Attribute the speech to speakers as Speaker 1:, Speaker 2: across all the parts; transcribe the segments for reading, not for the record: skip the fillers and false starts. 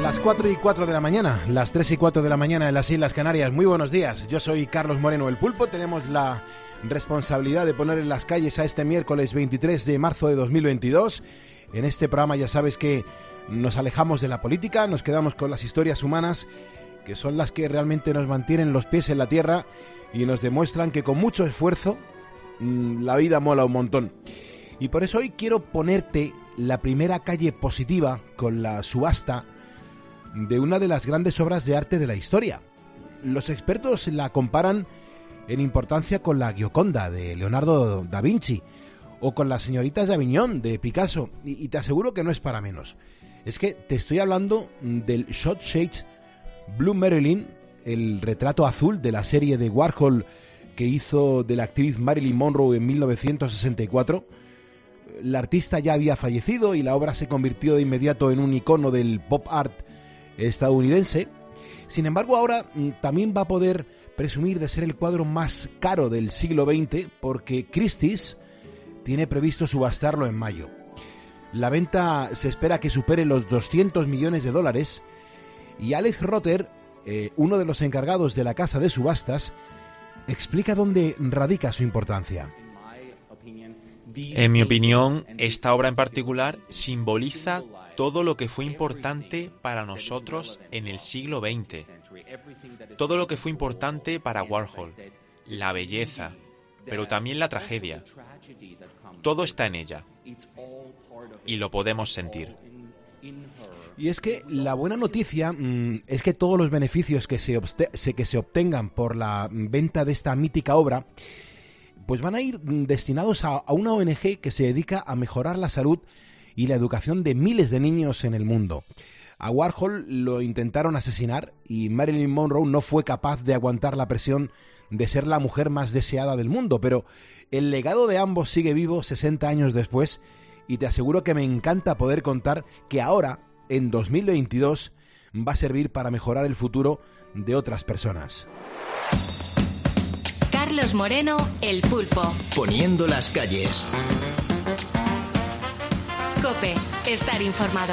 Speaker 1: Las 4:04 de la mañana, las 3:04 de la mañana en las Islas Canarias. Muy buenos días, yo soy Carlos Moreno, el Pulpo. Tenemos la responsabilidad de poner en las calles a este miércoles 23 de marzo de 2022. En este programa ya sabes que nos alejamos de la política, nos quedamos con las historias humanas, que son las que realmente nos mantienen los pies en la tierra y nos demuestran que con mucho esfuerzo la vida mola un montón. Y por eso hoy quiero ponerte la primera calle positiva con la subasta de una de las grandes obras de arte de la historia. Los expertos la comparan en importancia con la Gioconda de Leonardo da Vinci o con las señoritas de Aviñón de Picasso, y te aseguro que no es para menos. Es que te estoy hablando del Shot Shades Blue Marilyn, el retrato azul de la serie de Warhol que hizo de la actriz Marilyn Monroe en 1964. La artista ya había fallecido y la obra se convirtió de inmediato en un icono del pop art estadounidense. Sin embargo, ahora también va a poder presumir de ser el cuadro más caro del siglo XX porque Christie's tiene previsto subastarlo en mayo. La venta se espera que supere los $200 millones y Alex Rotter, uno de los encargados de la casa de subastas, explica dónde radica su importancia.
Speaker 2: En mi opinión, esta obra en particular simboliza todo lo que fue importante para nosotros en el siglo XX. Todo lo que fue importante para Warhol, la belleza, pero también la tragedia. Todo está en ella y lo podemos sentir.
Speaker 1: Y es que la buena noticia es que todos los beneficios que se obtengan por la venta de esta mítica obra pues van a ir destinados a una ONG que se dedica a mejorar la salud y la educación de miles de niños en el mundo. A Warhol lo intentaron asesinar y Marilyn Monroe no fue capaz de aguantar la presión de ser la mujer más deseada del mundo, pero el legado de ambos sigue vivo 60 años después y te aseguro que me encanta poder contar que ahora, en 2022, va a servir para mejorar el futuro de otras personas.
Speaker 3: Carlos Moreno, el Pulpo.
Speaker 4: Poniendo las calles.
Speaker 3: COPE, estar informado.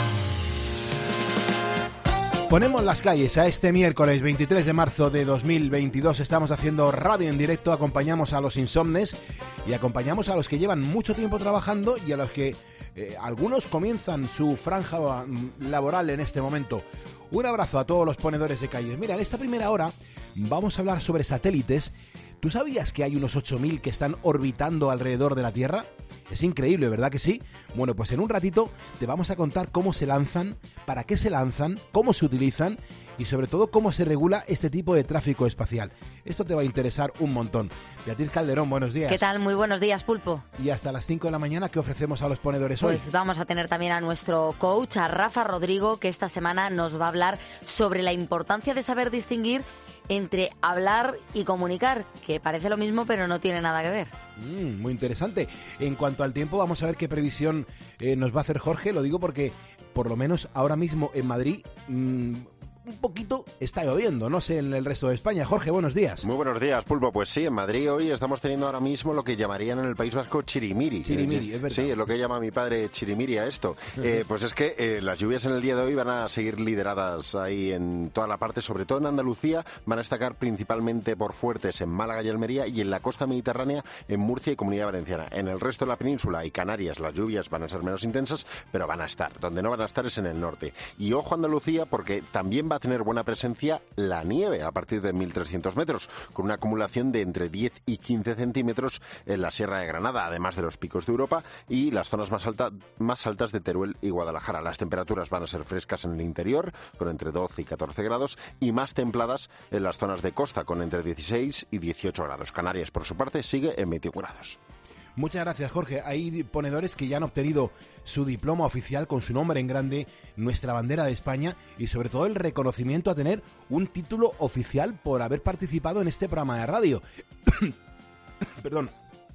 Speaker 1: Ponemos las calles a este miércoles 23 de marzo de 2022. Estamos haciendo radio en directo, acompañamos a los insomnes y acompañamos a los que llevan mucho tiempo trabajando y a los que algunos comienzan su franja laboral en este momento. Un abrazo a todos los ponedores de calles. Mira, en esta primera hora vamos a hablar sobre satélites. ¿Tú sabías que hay unos 8.000 que están orbitando alrededor de la Tierra? Es increíble, ¿verdad que sí? Bueno, pues en un ratito te vamos a contar cómo se lanzan, para qué se lanzan, cómo se utilizan y sobre todo cómo se regula este tipo de tráfico espacial. Esto te va a interesar un montón. Beatriz Calderón, buenos días.
Speaker 5: ¿Qué tal? Muy buenos días, Pulpo.
Speaker 1: Y hasta las 5 de la mañana, ¿qué ofrecemos a los ponedores hoy?
Speaker 5: Pues vamos a tener también a nuestro coach, a Rafa Rodrigo, que esta semana nos va a hablar sobre la importancia de saber distinguir entre hablar y comunicar, que parece lo mismo pero no tiene nada que ver.
Speaker 1: Muy interesante. En cuanto al tiempo, vamos a ver qué previsión nos va a hacer Jorge. Lo digo porque, por lo menos ahora mismo en Madrid, un poquito está lloviendo, no sé en el resto de España. Jorge, buenos días.
Speaker 6: Muy buenos días, Pulpo. Pues sí, en Madrid hoy estamos teniendo ahora mismo lo que llamarían en el País Vasco chirimiri.
Speaker 1: Chirimiri, es verdad.
Speaker 6: Sí, es lo que llama mi padre chirimiri a esto. Pues es que las lluvias en el día de hoy van a seguir lideradas ahí en toda la parte, sobre todo en Andalucía, van a destacar principalmente por fuertes en Málaga y Almería y en la costa mediterránea en Murcia y Comunidad Valenciana. En el resto de la península y Canarias las lluvias van a ser menos intensas, pero van a estar. Donde no van a estar es en el norte. Y ojo Andalucía, porque también va a tener buena presencia la nieve a partir de 1.300 metros, con una acumulación de entre 10 y 15 centímetros en la Sierra de Granada, además de los picos de Europa y las zonas más altas de Teruel y Guadalajara. Las temperaturas van a ser frescas en el interior, con entre 12 y 14 grados, y más templadas en las zonas de costa, con entre 16 y 18 grados. Canarias, por su parte, sigue en 21 grados.
Speaker 1: Muchas gracias, Jorge. Hay ponedores que ya han obtenido su diploma oficial con su nombre en grande, nuestra bandera de España y sobre todo el reconocimiento a tener un título oficial por haber participado en este programa de radio. Perdón.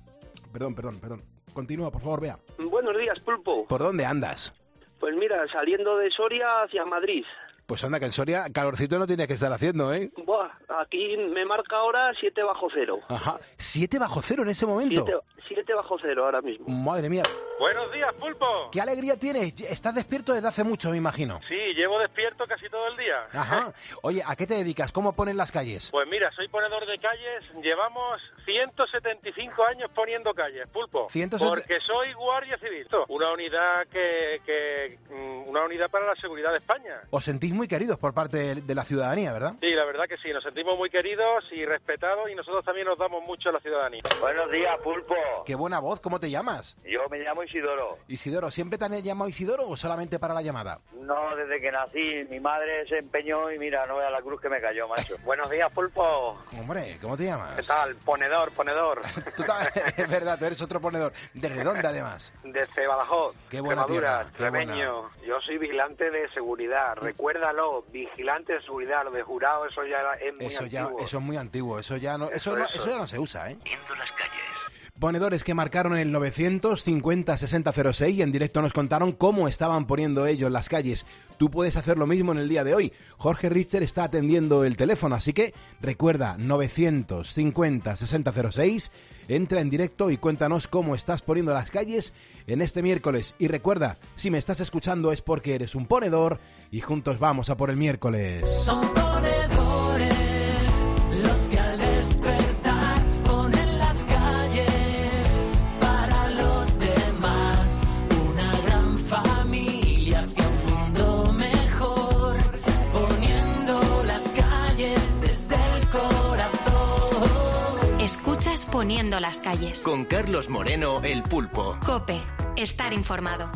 Speaker 1: Continúa, por favor, Bea.
Speaker 7: Buenos días, Pulpo.
Speaker 1: ¿Por dónde andas?
Speaker 7: Pues mira, saliendo de Soria hacia Madrid.
Speaker 1: Pues anda, que en Soria calorcito no tiene que estar haciendo, ¿eh?
Speaker 7: Buah, aquí me marca ahora 7 bajo cero.
Speaker 1: Ajá, 7 bajo cero en ese momento.
Speaker 7: 7 bajo cero ahora mismo.
Speaker 1: Madre mía.
Speaker 8: Buenos días, Pulpo.
Speaker 1: ¿Qué alegría tienes? Estás despierto desde hace mucho, me imagino.
Speaker 8: Sí, llevo despierto casi todo el día.
Speaker 1: Ajá. Oye, ¿a qué te dedicas? ¿Cómo ponen las calles?
Speaker 8: Pues mira, soy ponedor de calles. Llevamos 175 años poniendo calles, Pulpo. Porque soy guardia civil. Una unidad una unidad para la seguridad de España.
Speaker 1: Os sentís muy queridos por parte de la ciudadanía, ¿verdad?
Speaker 8: Sí, la verdad que sí. Nos sentimos muy queridos y respetados y nosotros también nos damos mucho a la ciudadanía.
Speaker 9: Buenos días, Pulpo.
Speaker 1: Qué buena voz. ¿Cómo te llamas?
Speaker 9: Yo me llamo Isidoro.
Speaker 1: Isidoro, ¿siempre te han llamado Isidoro o solamente para la llamada?
Speaker 9: No, desde que nací, mi madre se empeñó y mira, no vea la cruz que me cayó, macho.
Speaker 8: Buenos días, Pulpo.
Speaker 1: Hombre, ¿cómo te llamas?
Speaker 8: ¿Qué tal? Ponedor.
Speaker 1: Es verdad, tú eres otro ponedor. ¿Desde dónde, además?
Speaker 8: Desde Badajoz.
Speaker 1: Qué buena tierra.
Speaker 8: Remeño. Yo soy vigilante de seguridad. Recuérdalo, vigilante de seguridad. Lo de jurado, eso ya es muy antiguo.
Speaker 1: Eso es muy antiguo. Eso ya no se usa, ¿eh?
Speaker 4: Viendo las calles.
Speaker 1: Ponedores que marcaron el 950-6006 y en directo nos contaron cómo estaban poniendo ellos las calles. Tú puedes hacer lo mismo en el día de hoy. Jorge Richter está atendiendo el teléfono, así que recuerda 950-6006, entra en directo y cuéntanos cómo estás poniendo las calles en este miércoles. Y recuerda, si me estás escuchando es porque eres un ponedor y juntos vamos a por el miércoles.
Speaker 10: Son ponedores los que al despertar ponen las calles para los demás, una gran familia hacia un mundo mejor, poniendo las calles desde el corazón.
Speaker 3: Escuchas Poniendo las calles.
Speaker 4: Con Carlos Moreno, el Pulpo.
Speaker 3: COPE. Estar informado.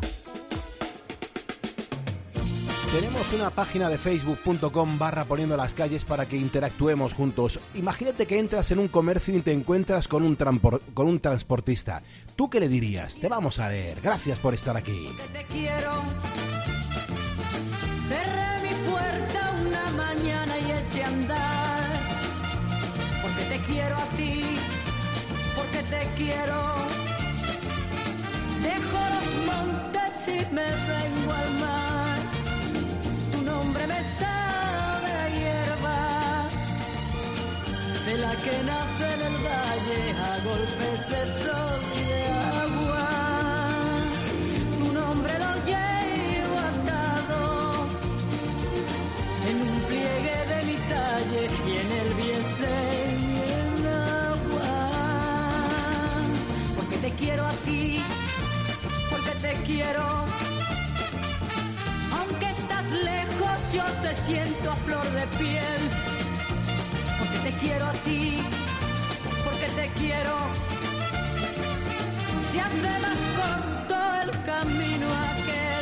Speaker 1: Tenemos una página de facebook.com/poniendo las calles para que interactuemos juntos. Imagínate que entras en un comercio y te encuentras con un transportista. ¿Tú qué le dirías? Te vamos a leer. Gracias por estar aquí.
Speaker 10: Te quiero. Cerré mi puerta una mañana y eché a andar. Porque te quiero a ti. Porque te quiero. Dejo los montes y me vengo al mar. Tu nombre me sabe a hierba, de la que nace en el valle a golpes de sol y de agua. Tu nombre lo llevo atado en un pliegue de mi talle y en el bies de mi enagua. Porque te quiero a ti, porque te quiero. Aunque estás lejos, yo te siento a flor de piel. Porque te quiero a ti, porque te quiero. Se hace más corto el camino aquel.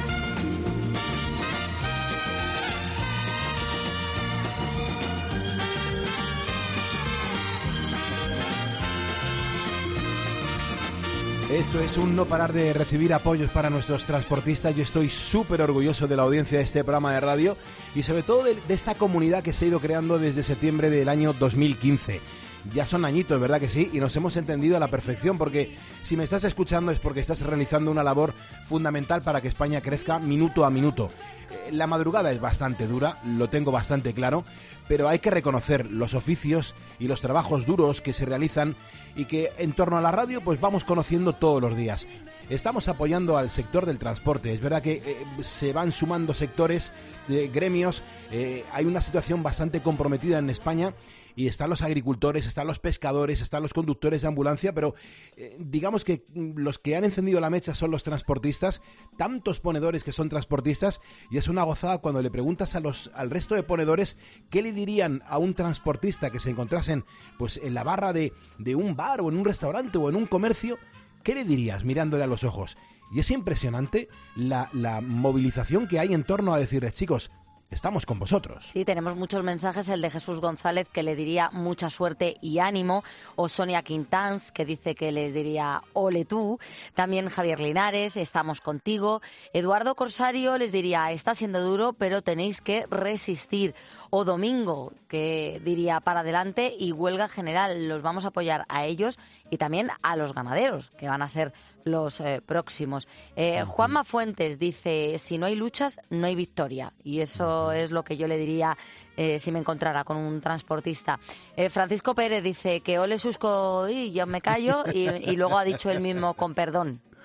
Speaker 1: Esto es un no parar de recibir apoyos para nuestros transportistas. Yo estoy súper orgulloso de la audiencia de este programa de radio y sobre todo de esta comunidad que se ha ido creando desde septiembre del año 2015. Ya son añitos, ¿verdad que sí? Y nos hemos entendido a la perfección, porque si me estás escuchando es porque estás realizando una labor fundamental para que España crezca minuto a minuto. La madrugada es bastante dura, lo tengo bastante claro, pero hay que reconocer los oficios y los trabajos duros que se realizan y que en torno a la radio pues vamos conociendo todos los días. Estamos apoyando al sector del transporte. Es verdad que se van sumando sectores, gremios, hay una situación bastante comprometida en España y están los agricultores, están los pescadores, están los conductores de ambulancia, pero digamos que los que han encendido la mecha son los transportistas, tantos ponedores que son transportistas, y es una gozada cuando le preguntas al resto de ponedores qué le dirían a un transportista que se encontrasen pues en la barra de un bar o en un restaurante o en un comercio. ¿Qué le dirías mirándole a los ojos? Y es impresionante la movilización que hay en torno a decirles, chicos, estamos con vosotros.
Speaker 5: Sí, tenemos muchos mensajes, el de Jesús González que le diría mucha suerte y ánimo, o Sonia Quintans que dice que les diría ole tú, también Javier Linares, estamos contigo, Eduardo Corsario les diría está siendo duro pero tenéis que resistir, o Domingo que diría para adelante y huelga general, los vamos a apoyar a ellos y también a los ganaderos que van a ser los próximos. Juanma Fuentes dice si no hay luchas no hay victoria, y eso es lo que yo le diría si me encontrara con un transportista. Francisco Pérez dice que ole Susco y yo me callo y luego ha dicho él mismo con perdón.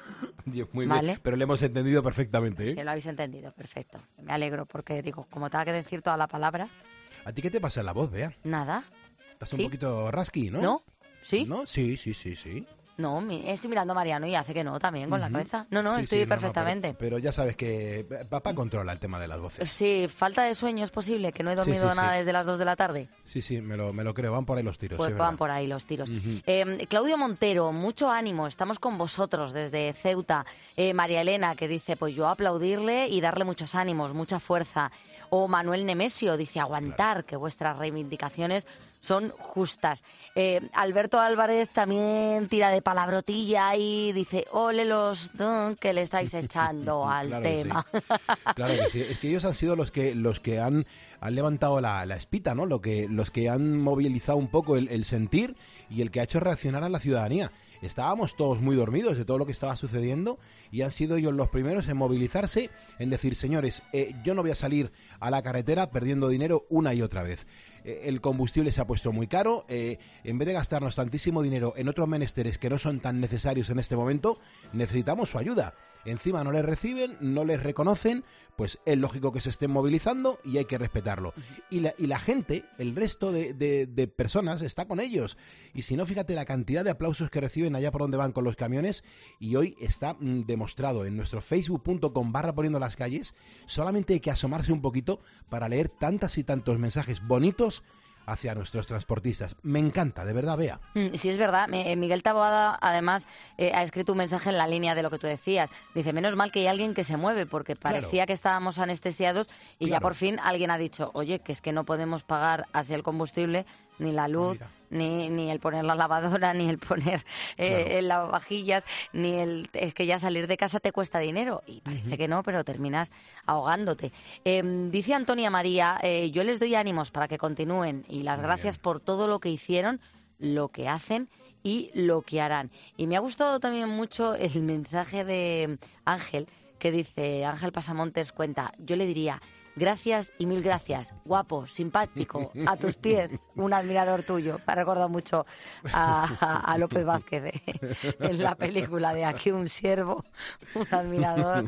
Speaker 1: Muy
Speaker 5: ¿vale?
Speaker 1: bien, pero le hemos entendido perfectamente, ¿eh?
Speaker 5: Sí, lo habéis entendido, perfecto. Me alegro porque digo, como tenga que decir toda la palabra...
Speaker 1: ¿A ti qué te pasa en la voz, Bea?
Speaker 5: Nada.
Speaker 1: Estás un poquito rasky, ¿no?
Speaker 5: ¿No? ¿Sí?
Speaker 1: ¿No? Sí.
Speaker 5: No, estoy mirando a Mariano y hace que no también con la cabeza. No,
Speaker 1: Sí,
Speaker 5: estoy
Speaker 1: sí,
Speaker 5: perfectamente.
Speaker 1: Pero ya sabes que papá controla el tema de las voces.
Speaker 5: Sí, falta de sueño es posible, que no he dormido nada desde las 2 de la tarde.
Speaker 1: Sí, me lo creo, van por ahí los tiros.
Speaker 5: Pues
Speaker 1: sí,
Speaker 5: van
Speaker 1: verdad.
Speaker 5: por ahí los tiros. Claudio Montero, mucho ánimo, estamos con vosotros desde Ceuta. María Elena, que dice, pues yo aplaudirle y darle muchos ánimos, mucha fuerza. O Manuel Nemesio, dice, aguantar, que vuestras reivindicaciones son justas. Alberto Álvarez también tira de palabrotilla y dice, ole los que le estáis echando al
Speaker 1: Claro
Speaker 5: tema.
Speaker 1: Que sí. Claro que sí. Es que ellos han sido los que han levantado la espita, ¿no? Los que han movilizado un poco el sentir y el que ha hecho reaccionar a la ciudadanía. Estábamos todos muy dormidos de todo lo que estaba sucediendo y han sido ellos los primeros en movilizarse, en decir, señores, yo no voy a salir a la carretera perdiendo dinero una y otra vez. El combustible se ha puesto muy caro, en vez de gastarnos tantísimo dinero en otros menesteres que no son tan necesarios en este momento, necesitamos su ayuda. Encima no les reciben, no les reconocen, pues es lógico que se estén movilizando y hay que respetarlo. Y la gente, el resto de personas está con ellos. Y si no, fíjate la cantidad de aplausos que reciben allá por donde van con los camiones, y hoy está demostrado en nuestro facebook.com/poniendo las calles. Solamente hay que asomarse un poquito para leer tantas y tantos mensajes bonitos hacia nuestros transportistas. Me encanta, de verdad, Bea.
Speaker 5: Sí, es verdad. Miguel Taboada, además, ha escrito un mensaje en la línea de lo que tú decías. Dice, menos mal que hay alguien que se mueve, porque parecía que estábamos anestesiados y ya por fin alguien ha dicho, oye, que es que no podemos pagar así el combustible, ni la luz, ni el poner la lavadora, ni el poner el lavavajillas, es que ya salir de casa te cuesta dinero. Y parece que no, pero terminas ahogándote. Dice Antonia María, yo les doy ánimos para que continúen y las gracias por todo lo que hicieron, lo que hacen y lo que harán. Y me ha gustado también mucho el mensaje de Ángel, que dice, Ángel Pasamontes cuenta, yo le diría, gracias y mil gracias, guapo, simpático, a tus pies, un admirador tuyo. Me ha recordado mucho a López Vázquez en la película de Aquí un siervo, un admirador.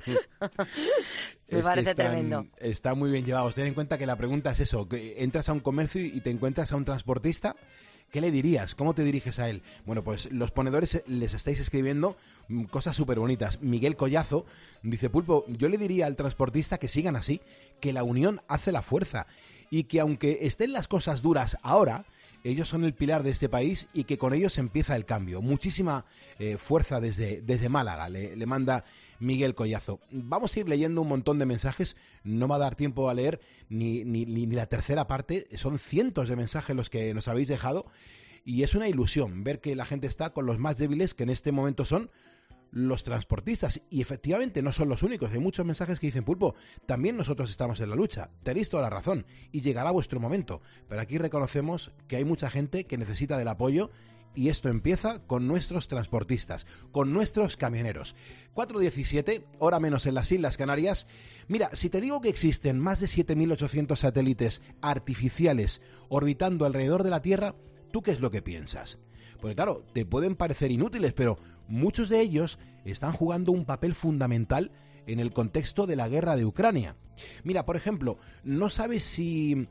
Speaker 5: Me parece tremendo.
Speaker 1: Está muy bien llevado. Ten en cuenta que la pregunta es eso, que entras a un comercio y te encuentras a un transportista. ¿Qué le dirías? ¿Cómo te diriges a él? Bueno, pues los ponedores les estáis escribiendo cosas súper bonitas. Miguel Collazo dice, Pulpo, yo le diría al transportista que sigan así, que la unión hace la fuerza y que aunque estén las cosas duras ahora, ellos son el pilar de este país y que con ellos empieza el cambio. Muchísima fuerza desde Málaga, le manda Miguel Collazo. Vamos a ir leyendo un montón de mensajes, no va a dar tiempo a leer ni la tercera parte, son cientos de mensajes los que nos habéis dejado y es una ilusión ver que la gente está con los más débiles, que en este momento son los transportistas, y efectivamente no son los únicos, hay muchos mensajes que dicen, Pulpo, también nosotros estamos en la lucha, tenéis toda la razón y llegará vuestro momento, pero aquí reconocemos que hay mucha gente que necesita del apoyo. Y esto empieza con nuestros transportistas, con nuestros camioneros. 4:17, hora menos en las Islas Canarias. Mira, si te digo que existen más de 7.800 satélites artificiales orbitando alrededor de la Tierra, ¿tú qué es lo que piensas? Pues claro, te pueden parecer inútiles, pero muchos de ellos están jugando un papel fundamental en el contexto de la guerra de Ucrania. Mira, por ejemplo, no sé si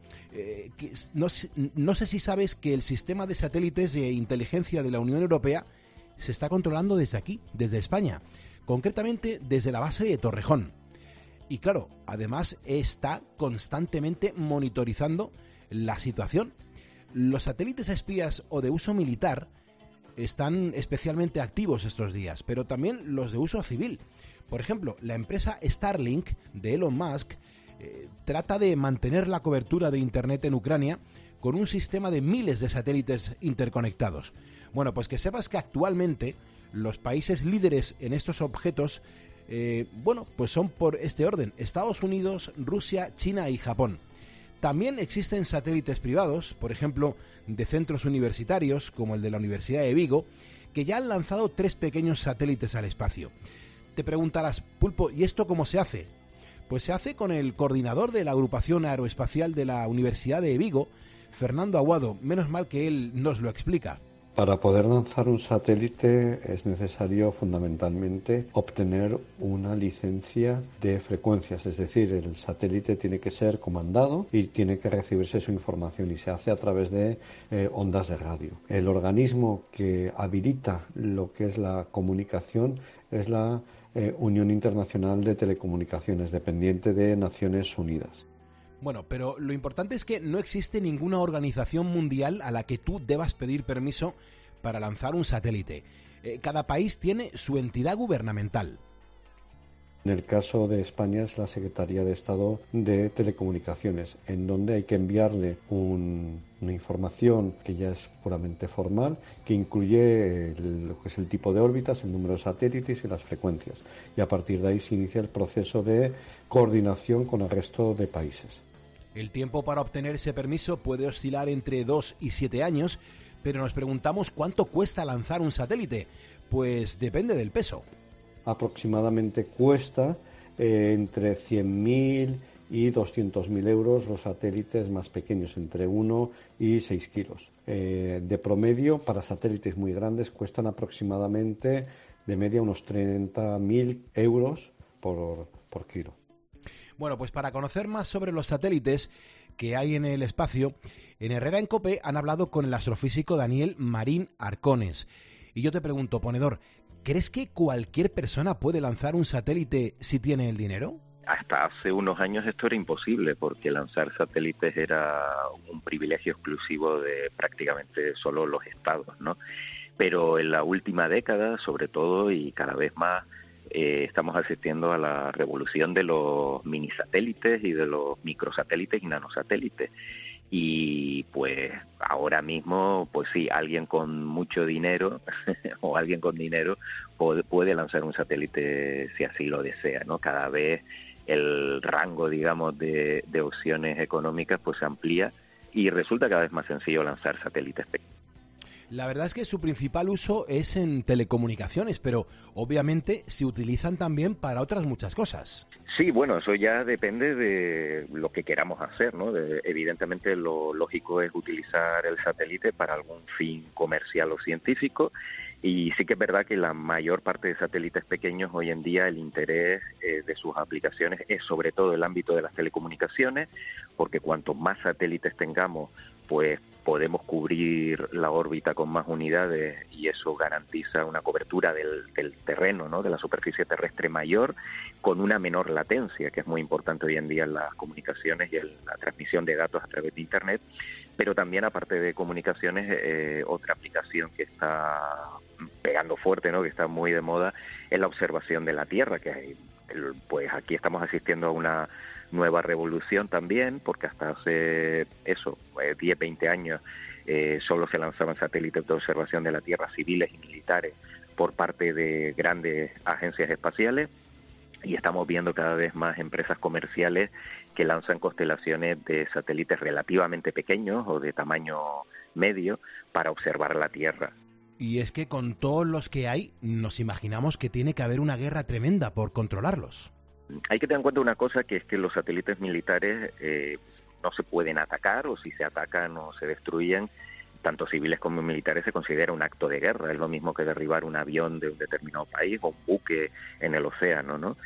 Speaker 1: sabes que el sistema de satélites de inteligencia de la Unión Europea se está controlando desde aquí, desde España, concretamente desde la base de Torrejón. Y claro, además está constantemente monitorizando la situación. Los satélites espías o de uso militar están especialmente activos estos días, pero también los de uso civil. Por ejemplo, la empresa Starlink de Elon Musk trata de mantener la cobertura de Internet en Ucrania con un sistema de miles de satélites interconectados. Bueno, pues que sepas que actualmente los países líderes en estos objetos, pues son por este orden: Estados Unidos, Rusia, China y Japón. También existen satélites privados, por ejemplo, de centros universitarios, como el de la Universidad de Vigo, que ya han lanzado 3 pequeños satélites al espacio. Te preguntarás, Pulpo, ¿y esto cómo se hace? Pues se hace con el coordinador de la agrupación aeroespacial de la Universidad de Vigo, Fernando Aguado. Menos mal que él nos lo explica.
Speaker 11: Para poder lanzar un satélite es necesario fundamentalmente obtener una licencia de frecuencias, es decir, el satélite tiene que ser comandado y tiene que recibirse su información y se hace a través de ondas de radio. El organismo que habilita lo que es la comunicación es la Unión Internacional de Telecomunicaciones, dependiente de Naciones Unidas.
Speaker 1: Bueno, pero lo importante es que no existe ninguna organización mundial a la que tú debas pedir permiso para lanzar un satélite. Cada país tiene su entidad gubernamental.
Speaker 11: En el caso de España es la Secretaría de Estado de Telecomunicaciones, en donde hay que enviarle una información que ya es puramente formal, que incluye lo que es el tipo de órbitas, el número de satélites y las frecuencias. Y a partir de ahí se inicia el proceso de coordinación con el resto de países.
Speaker 1: El tiempo para obtener ese permiso puede oscilar entre 2 y 7 años, pero nos preguntamos cuánto cuesta lanzar un satélite. Pues depende del peso.
Speaker 11: Aproximadamente cuesta entre 100.000 y 200.000 euros los satélites más pequeños, entre 1 y 6 kilos. De promedio, para satélites muy grandes, cuestan aproximadamente de media unos 30.000 euros por kilo.
Speaker 1: Bueno, pues para conocer más sobre los satélites que hay en el espacio, en Herrera en COPE han hablado con el astrofísico Daniel Marín Arcones. Y yo te pregunto, ponedor, ¿crees que cualquier persona puede lanzar un satélite si tiene el dinero?
Speaker 12: Hasta hace unos años esto era imposible, porque lanzar satélites era un privilegio exclusivo de prácticamente solo los estados, ¿no? Pero en la última década, sobre todo, y cada vez más, estamos asistiendo a la revolución de los minisatélites y de los microsatélites y nanosatélites. Y pues ahora mismo, pues sí, alguien con mucho dinero o alguien con dinero puede lanzar un satélite si así lo desea, ¿no? Cada vez el rango, digamos, de opciones económicas pues se amplía y resulta cada vez más sencillo lanzar satélites pequeños.
Speaker 1: La verdad es que su principal uso es en telecomunicaciones, pero obviamente se utilizan también para otras muchas cosas.
Speaker 12: Sí, bueno, eso ya depende de lo que queramos hacer, ¿no? Evidentemente lo lógico es utilizar el satélite para algún fin comercial o científico, y sí que es verdad que la mayor parte de satélites pequeños hoy en día el interés de sus aplicaciones es sobre todo el ámbito de las telecomunicaciones, porque cuanto más satélites tengamos, pues podemos cubrir la órbita con más unidades y eso garantiza una cobertura del terreno, ¿no? De la superficie terrestre mayor, con una menor latencia, que es muy importante hoy en día en las comunicaciones y en la transmisión de datos a través de Internet. Pero también, aparte de comunicaciones, otra aplicación que está pegando fuerte, ¿no? Que está muy de moda, es la observación de la Tierra, que hay, pues aquí estamos asistiendo a una nueva revolución también, porque hasta hace 10, 20 años solo se lanzaban satélites de observación de la Tierra civiles y militares por parte de grandes agencias espaciales, y estamos viendo cada vez más empresas comerciales que lanzan constelaciones de satélites relativamente pequeños o de tamaño medio para observar la Tierra.
Speaker 1: Y es que con todos los que hay, nos imaginamos que tiene que haber una guerra tremenda por controlarlos.
Speaker 12: Hay que tener en cuenta una cosa, que es que los satélites militares no se pueden atacar, o si se atacan o se destruyen, tanto civiles como militares, se considera un acto de guerra. Es lo mismo que derribar un avión de un determinado país o un buque en el océano, ¿no?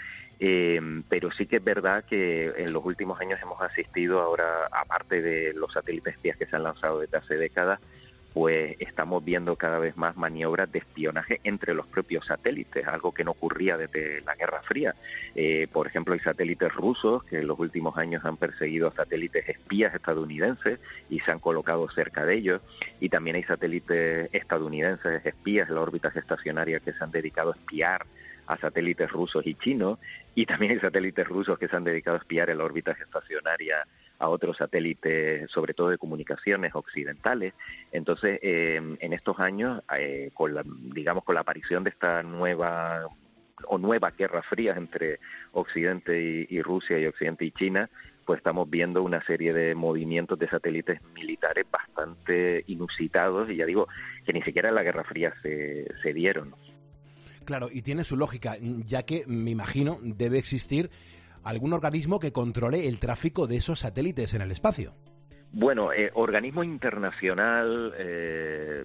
Speaker 12: Pero sí que es verdad que en los últimos años hemos asistido ahora, aparte de los satélites espías que se han lanzado desde hace décadas, pues estamos viendo cada vez más maniobras de espionaje entre los propios satélites, algo que no ocurría desde la Guerra Fría. Por ejemplo, hay satélites rusos que en los últimos años han perseguido a satélites espías estadounidenses y se han colocado cerca de ellos, y también hay satélites estadounidenses espías en la órbita geoestacionaria que se han dedicado a espiar a satélites rusos y chinos, y también hay satélites rusos que se han dedicado a espiar en la órbita geoestacionaria a otros satélites, sobre todo de comunicaciones occidentales. Entonces, en estos años, con la aparición de esta nueva Guerra Fría entre Occidente y Rusia, y Occidente y China, pues estamos viendo una serie de movimientos de satélites militares bastante inusitados, y ya digo que ni siquiera en la Guerra Fría se dieron.
Speaker 1: Claro, y tiene su lógica, ya que me imagino debe existir algún organismo que controle el tráfico de esos satélites en el espacio.
Speaker 12: Bueno, organismo internacional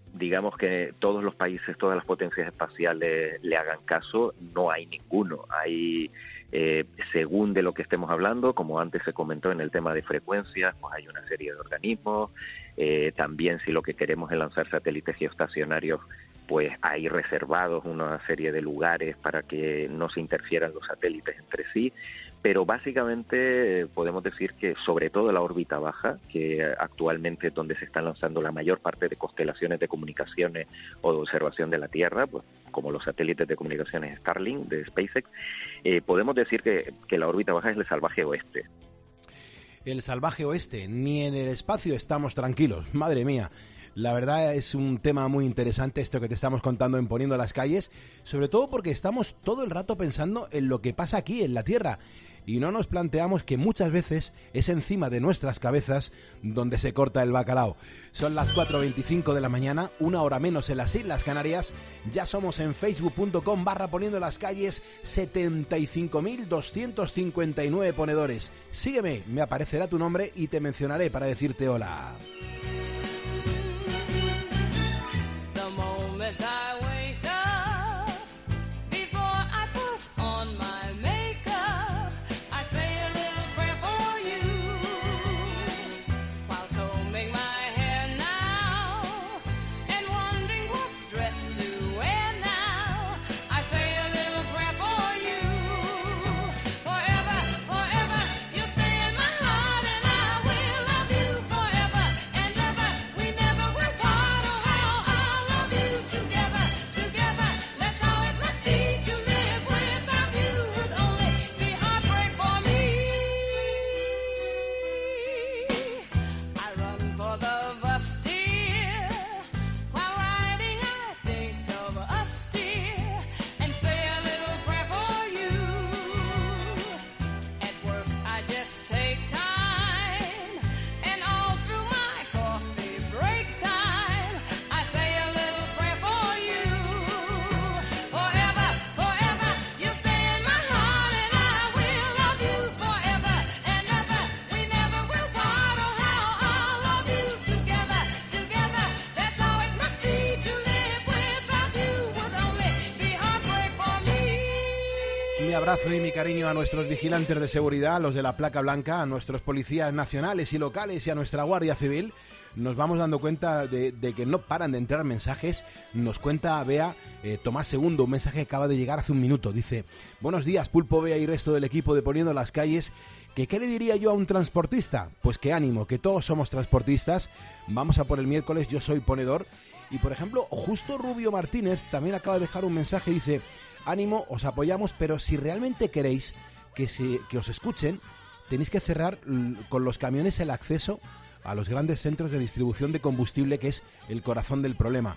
Speaker 12: digamos que todos los países, todas las potencias espaciales le hagan caso, no hay ninguno. Hay, según de lo que estemos hablando, como antes se comentó en el tema de frecuencias, pues hay una serie de organismos. También si lo que queremos es lanzar satélites geoestacionarios, pues hay reservados una serie de lugares para que no se interfieran los satélites entre sí. Pero básicamente podemos decir que sobre todo la órbita baja, que actualmente es donde se están lanzando la mayor parte de constelaciones de comunicaciones o de observación de la Tierra, pues como los satélites de comunicaciones Starlink de SpaceX, podemos decir que la órbita baja es el salvaje oeste.
Speaker 1: El salvaje oeste, ni en el espacio estamos tranquilos, madre mía. La verdad es un tema muy interesante esto que te estamos contando en Poniendo las Calles, sobre todo porque estamos todo el rato pensando en lo que pasa aquí en la Tierra y no nos planteamos que muchas veces es encima de nuestras cabezas donde se corta el bacalao. Son las 4:25 de la mañana, 1 hora menos en las Islas Canarias. Ya somos en facebook.com/Poniendo las Calles, 75.259 ponedores. Sígueme, me aparecerá tu nombre y te mencionaré para decirte hola.
Speaker 10: I wake up, before I put on my makeup, I say a little prayer for you. While combing my hair now, and wondering what dress to wear now, I say a little prayer for you. Forever, forever, you'll stay in my heart, and I will love you forever and ever. We never will part, oh how I love you. Together, that's how it must be to live without you. Would only be heartbreak for me. I run for the bus, dear. While riding, I think of us, dear, and say a little prayer for you. At work, I just take time, and all through my coffee break time, I say a little prayer for you. Forever, forever, you'll stay in my heart, and I will love you forever and ever. We never will part, oh how I love you. Together, that's how it must be to live without you. Would only be heartbreak for me.
Speaker 1: Mi abrazo y mi cariño a nuestros vigilantes de seguridad, a los de la placa blanca, a nuestros policías nacionales y locales y a nuestra Guardia Civil. Nos vamos dando cuenta de que no paran de entrar mensajes. Nos cuenta Bea, Tomás Segundo, un mensaje que acaba de llegar hace un minuto. Dice: buenos días, Pulpo, Bea y resto del equipo de Poniendo las Calles. ¿Qué le diría yo a un transportista? Pues que ánimo, que todos somos transportistas. Vamos a por el miércoles, yo soy ponedor. Y por ejemplo, Justo Rubio Martínez también acaba de dejar un mensaje. Dice: ánimo, os apoyamos, pero si realmente queréis que os escuchen, tenéis que cerrar con los camiones el acceso a los grandes centros de distribución de combustible, que es el corazón del problema.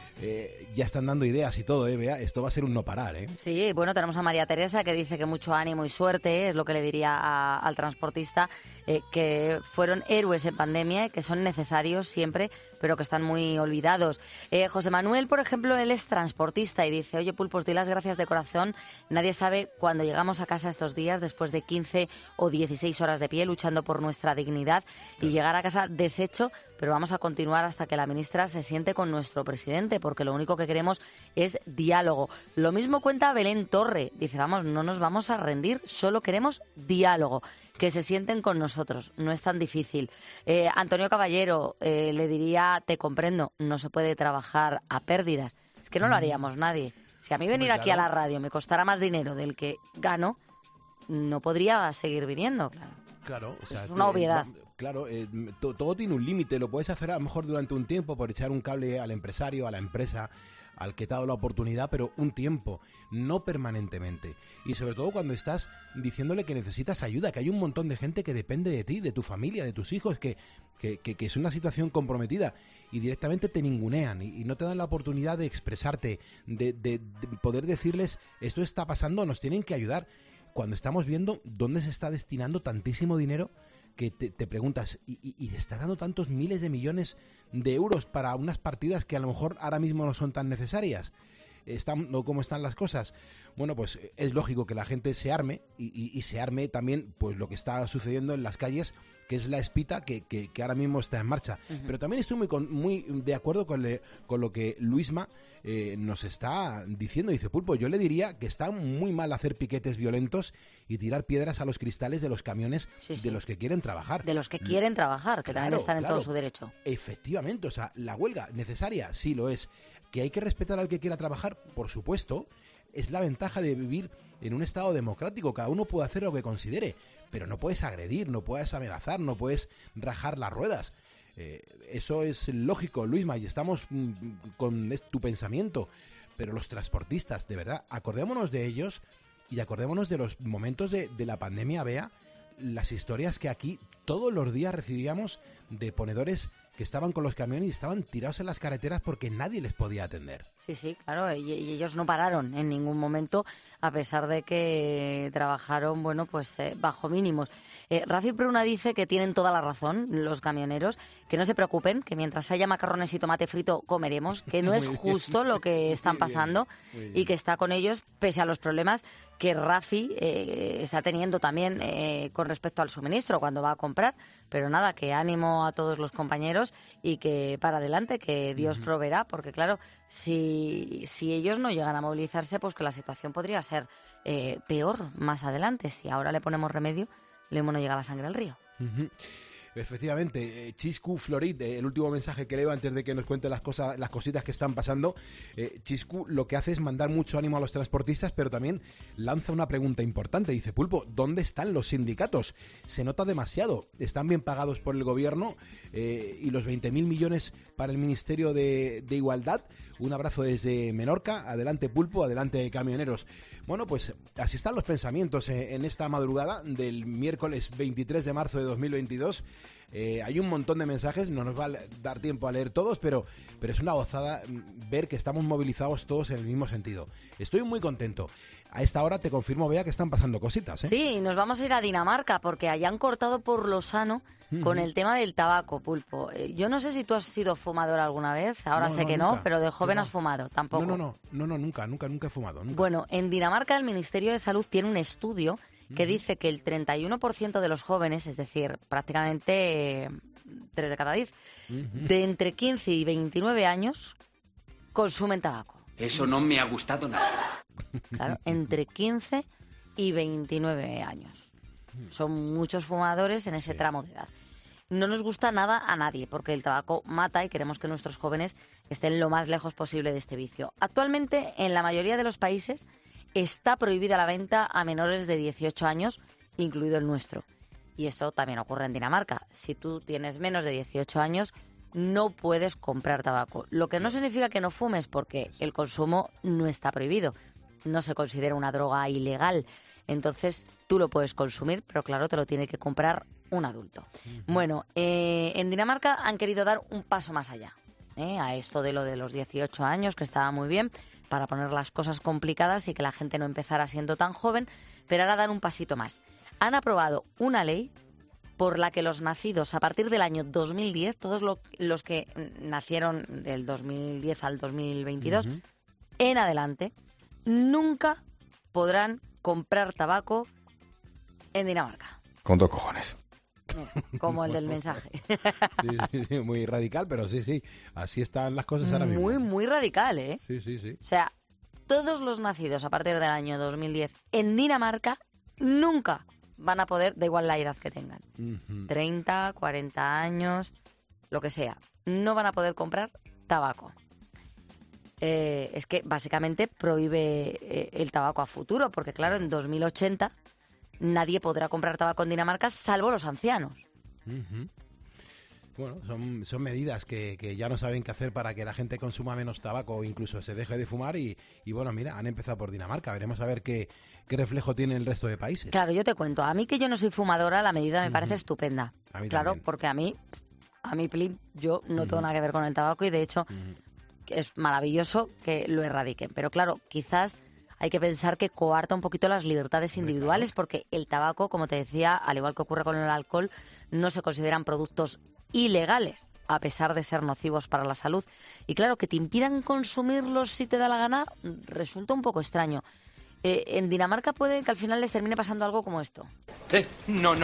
Speaker 1: Ya están dando ideas y todo, Bea. Esto va a ser un no parar,
Speaker 5: Sí, bueno, tenemos a María Teresa que dice que mucho ánimo y suerte, es lo que le diría al transportista, que fueron héroes en pandemia, que son necesarios siempre, pero que están muy olvidados. José Manuel, por ejemplo, él es transportista y dice: oye, Pulpos, doy las gracias de corazón. Nadie sabe cuando llegamos a casa estos días, después de 15 o 16 horas de pie luchando por nuestra dignidad, y llegar a casa deshecho, pero vamos a continuar hasta que la ministra se siente con nuestro presidente, porque lo único que queremos es diálogo. Lo mismo cuenta Belén Torre. Dice: vamos, no nos vamos a rendir, solo queremos diálogo, que se sienten con nosotros, no es tan difícil. Antonio Caballero, le diría: te comprendo, no se puede trabajar a pérdidas. Es que no lo haríamos nadie. Si a mí venir aquí a la radio me costara más dinero del que gano, no podría seguir viniendo,
Speaker 1: Claro, o sea,
Speaker 5: es una obviedad.
Speaker 1: Claro, todo tiene un límite. Lo puedes hacer a lo mejor durante un tiempo por echar un cable al empresario, a la empresa, al que te ha dado la oportunidad, pero un tiempo, no permanentemente. Y sobre todo cuando estás diciéndole que necesitas ayuda, que hay un montón de gente que depende de ti, de tu familia, de tus hijos, que es una situación comprometida, y directamente te ningunean y no te dan la oportunidad de expresarte, de poder decirles: esto está pasando, nos tienen que ayudar. Cuando estamos viendo dónde se está destinando tantísimo dinero, que te preguntas, ¿y estás dando tantos miles de millones de euros para unas partidas que a lo mejor ahora mismo no son tan necesarias? están o cómo están las cosas? Bueno, pues es lógico que la gente se arme y se arme también pues lo que está sucediendo en las calles, que es la espita que ahora mismo está en marcha. Pero también estoy muy de acuerdo con lo que Luisma nos está diciendo. Dice, Pulpo, yo le diría que está muy mal hacer piquetes violentos y tirar piedras a los cristales de los camiones de los que quieren trabajar.
Speaker 5: De los que quieren trabajar, que también están en todo su derecho.
Speaker 1: Efectivamente, o sea, la huelga necesaria sí lo es. Que hay que respetar al que quiera trabajar, por supuesto. Es la ventaja de vivir en un estado democrático. Cada uno puede hacer lo que considere, pero no puedes agredir, no puedes amenazar, no puedes rajar las ruedas. Eso es lógico, Luisma, y estamos con tu pensamiento. Pero los transportistas, de verdad, acordémonos de ellos y acordémonos de los momentos de la pandemia, Bea, las historias que aquí todos los días recibíamos de ponedores que estaban con los camiones y estaban tirados en las carreteras porque nadie les podía atender.
Speaker 5: Sí, claro, y ellos no pararon en ningún momento, a pesar de que trabajaron, bueno, pues bajo mínimos. Rafi Pruna dice que tienen toda la razón los camioneros, que no se preocupen, que mientras haya macarrones y tomate frito comeremos, que no es justo lo que están pasando y que está con ellos pese a los problemas que Rafi está teniendo también con respecto al suministro cuando va a comprar. Pero nada, que ánimo a todos los compañeros y que para adelante, que Dios proveerá, porque claro, si ellos no llegan a movilizarse, pues que la situación podría ser peor más adelante. Si ahora le ponemos remedio, lo mismo no llega la sangre al río.
Speaker 1: Efectivamente, Chiscu Florit, el último mensaje que leo antes de que nos cuente las cositas que están pasando. Chiscu lo que hace es mandar mucho ánimo a los transportistas, pero también lanza una pregunta importante. Dice, Pulpo, ¿dónde están los sindicatos? Se nota demasiado. ¿Están bien pagados por el gobierno? Y los 20.000 millones para el Ministerio de Igualdad. Un abrazo desde Menorca. Adelante, Pulpo, adelante, camioneros. Bueno, pues así están los pensamientos en esta madrugada del miércoles 23 de marzo de 2022. Hay un montón de mensajes, no nos va a dar tiempo a leer todos, pero es una gozada ver que estamos movilizados todos en el mismo sentido. Estoy muy contento. A esta hora te confirmo, Bea, que están pasando cositas,
Speaker 5: Sí, nos vamos a ir a Dinamarca porque allá han cortado por lo sano con el tema del tabaco, Pulpo. Yo no sé si tú has sido fumador alguna vez, ahora sé que nunca, no, pero de joven has fumado, tampoco.
Speaker 1: No, nunca he fumado. Nunca.
Speaker 5: Bueno, en Dinamarca el Ministerio de Salud tiene un estudio que dice que el 31% de los jóvenes, es decir, prácticamente 3 de cada 10, de entre 15 y 29 años, consumen tabaco.
Speaker 13: Eso no me ha gustado nada.
Speaker 5: Claro, entre 15 y 29 años. Son muchos fumadores en ese tramo de edad. No nos gusta nada a nadie, porque el tabaco mata y queremos que nuestros jóvenes estén lo más lejos posible de este vicio. Actualmente, en la mayoría de los países, está prohibida la venta a menores de 18 años, incluido el nuestro. Y esto también ocurre en Dinamarca. Si tú tienes menos de 18 años, no puedes comprar tabaco. Lo que no significa que no fumes, porque el consumo no está prohibido. No se considera una droga ilegal. Entonces, tú lo puedes consumir, pero claro, te lo tiene que comprar un adulto. Bueno, en Dinamarca han querido dar un paso más allá. A esto de lo de los 18 años, que estaba muy bien, para poner las cosas complicadas y que la gente no empezara siendo tan joven, pero ahora dan un pasito más. Han aprobado una ley por la que los nacidos a partir del año 2010, todos los que nacieron del 2010 al 2022, en adelante, nunca podrán comprar tabaco en Dinamarca.
Speaker 1: Con 2 cojones.
Speaker 5: Como el del mensaje.
Speaker 1: Sí, muy radical, pero sí, así están las cosas ahora mismo.
Speaker 5: Muy radical, ¿eh?
Speaker 1: Sí.
Speaker 5: O sea, todos los nacidos a partir del año 2010 en Dinamarca nunca van a poder, da igual la edad que tengan, 30, 40 años, lo que sea, no van a poder comprar tabaco. Es que básicamente prohíbe el tabaco a futuro, porque claro, en 2080 nadie podrá comprar tabaco en Dinamarca salvo los ancianos.
Speaker 1: Bueno, son medidas que ya no saben qué hacer para que la gente consuma menos tabaco o incluso se deje de fumar y bueno, mira, han empezado por Dinamarca. Veremos a ver qué reflejo tiene el resto de países.
Speaker 5: Claro, yo te cuento, a mí que yo no soy fumadora, la medida me parece estupenda.
Speaker 1: A mí
Speaker 5: claro,
Speaker 1: también.
Speaker 5: porque a mí, plin, yo no tengo nada que ver con el tabaco y de hecho es maravilloso que lo erradiquen. Pero claro, quizás hay que pensar que coarta un poquito las libertades individuales porque el tabaco, como te decía, al igual que ocurre con el alcohol, no se consideran productos ilegales. a pesar de ser nocivos para la salud. Y claro, que te impidan consumirlos si te da la gana resulta un poco extraño. En Dinamarca puede que al final les termine pasando algo como esto.
Speaker 13: No,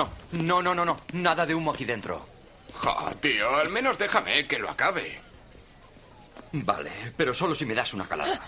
Speaker 13: nada de humo aquí dentro.
Speaker 14: Tío, al menos déjame que lo acabe.
Speaker 13: Vale, pero solo si me das una calada.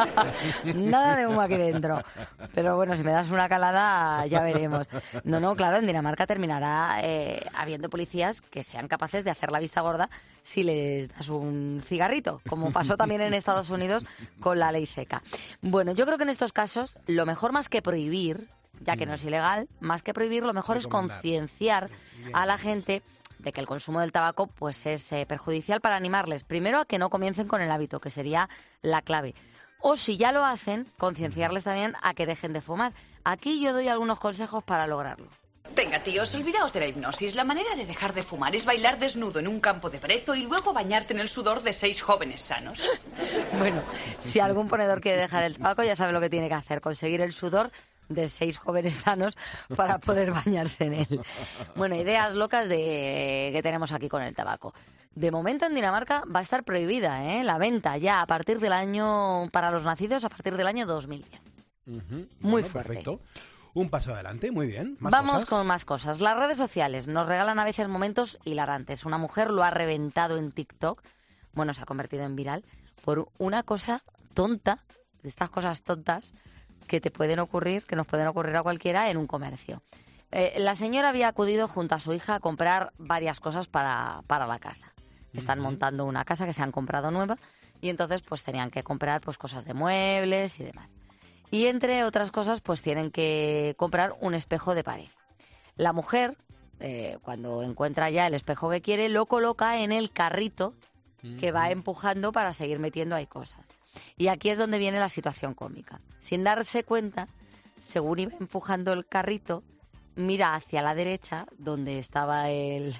Speaker 5: Nada de humo aquí dentro. Pero bueno, si me das una calada ya veremos. No, claro, en Dinamarca terminará habiendo policías que sean capaces de hacer la vista gorda si les das un cigarrito, como pasó también en Estados Unidos con la ley seca. Bueno, yo creo que en estos casos lo mejor más que prohibir, ya que no es ilegal, más que prohibir, lo mejor es concienciar a la gente de que el consumo del tabaco pues es perjudicial, para animarles primero a que no comiencen con el hábito, que sería la clave. O si ya lo hacen, concienciarles también a que dejen de fumar. Aquí yo doy algunos consejos para lograrlo.
Speaker 15: Venga, tíos, olvidaos de la hipnosis. La manera de dejar de fumar es bailar desnudo en un campo de brezo y luego bañarte en el sudor de 6 jóvenes sanos.
Speaker 5: Bueno, si algún ponedor quiere dejar el tabaco, ya sabe lo que tiene que hacer: conseguir el sudor de 6 jóvenes sanos para poder bañarse en él. Bueno, ideas locas que tenemos aquí con el tabaco. De momento en Dinamarca va a estar prohibida la venta ya a partir del año, para los nacidos a partir del año 2010. Muy fuerte.
Speaker 1: Perfecto. Un paso adelante, muy bien.
Speaker 5: Vamos con más cosas. Las redes sociales nos regalan a veces momentos hilarantes. Una mujer lo ha reventado en TikTok, bueno, se ha convertido en viral, por una cosa tonta, de estas cosas tontas que te pueden ocurrir, que nos pueden ocurrir a cualquiera en un comercio. La señora había acudido junto a su hija a comprar varias cosas para la casa. Están montando una casa que se han comprado nueva y entonces pues tenían que comprar pues cosas de muebles y demás. Y entre otras cosas pues tienen que comprar un espejo de pared. La mujer, cuando encuentra ya el espejo que quiere, lo coloca en el carrito que va empujando para seguir metiendo ahí cosas. Y aquí es donde viene la situación cómica. Sin darse cuenta, según iba empujando el carrito, mira hacia la derecha, donde estaba el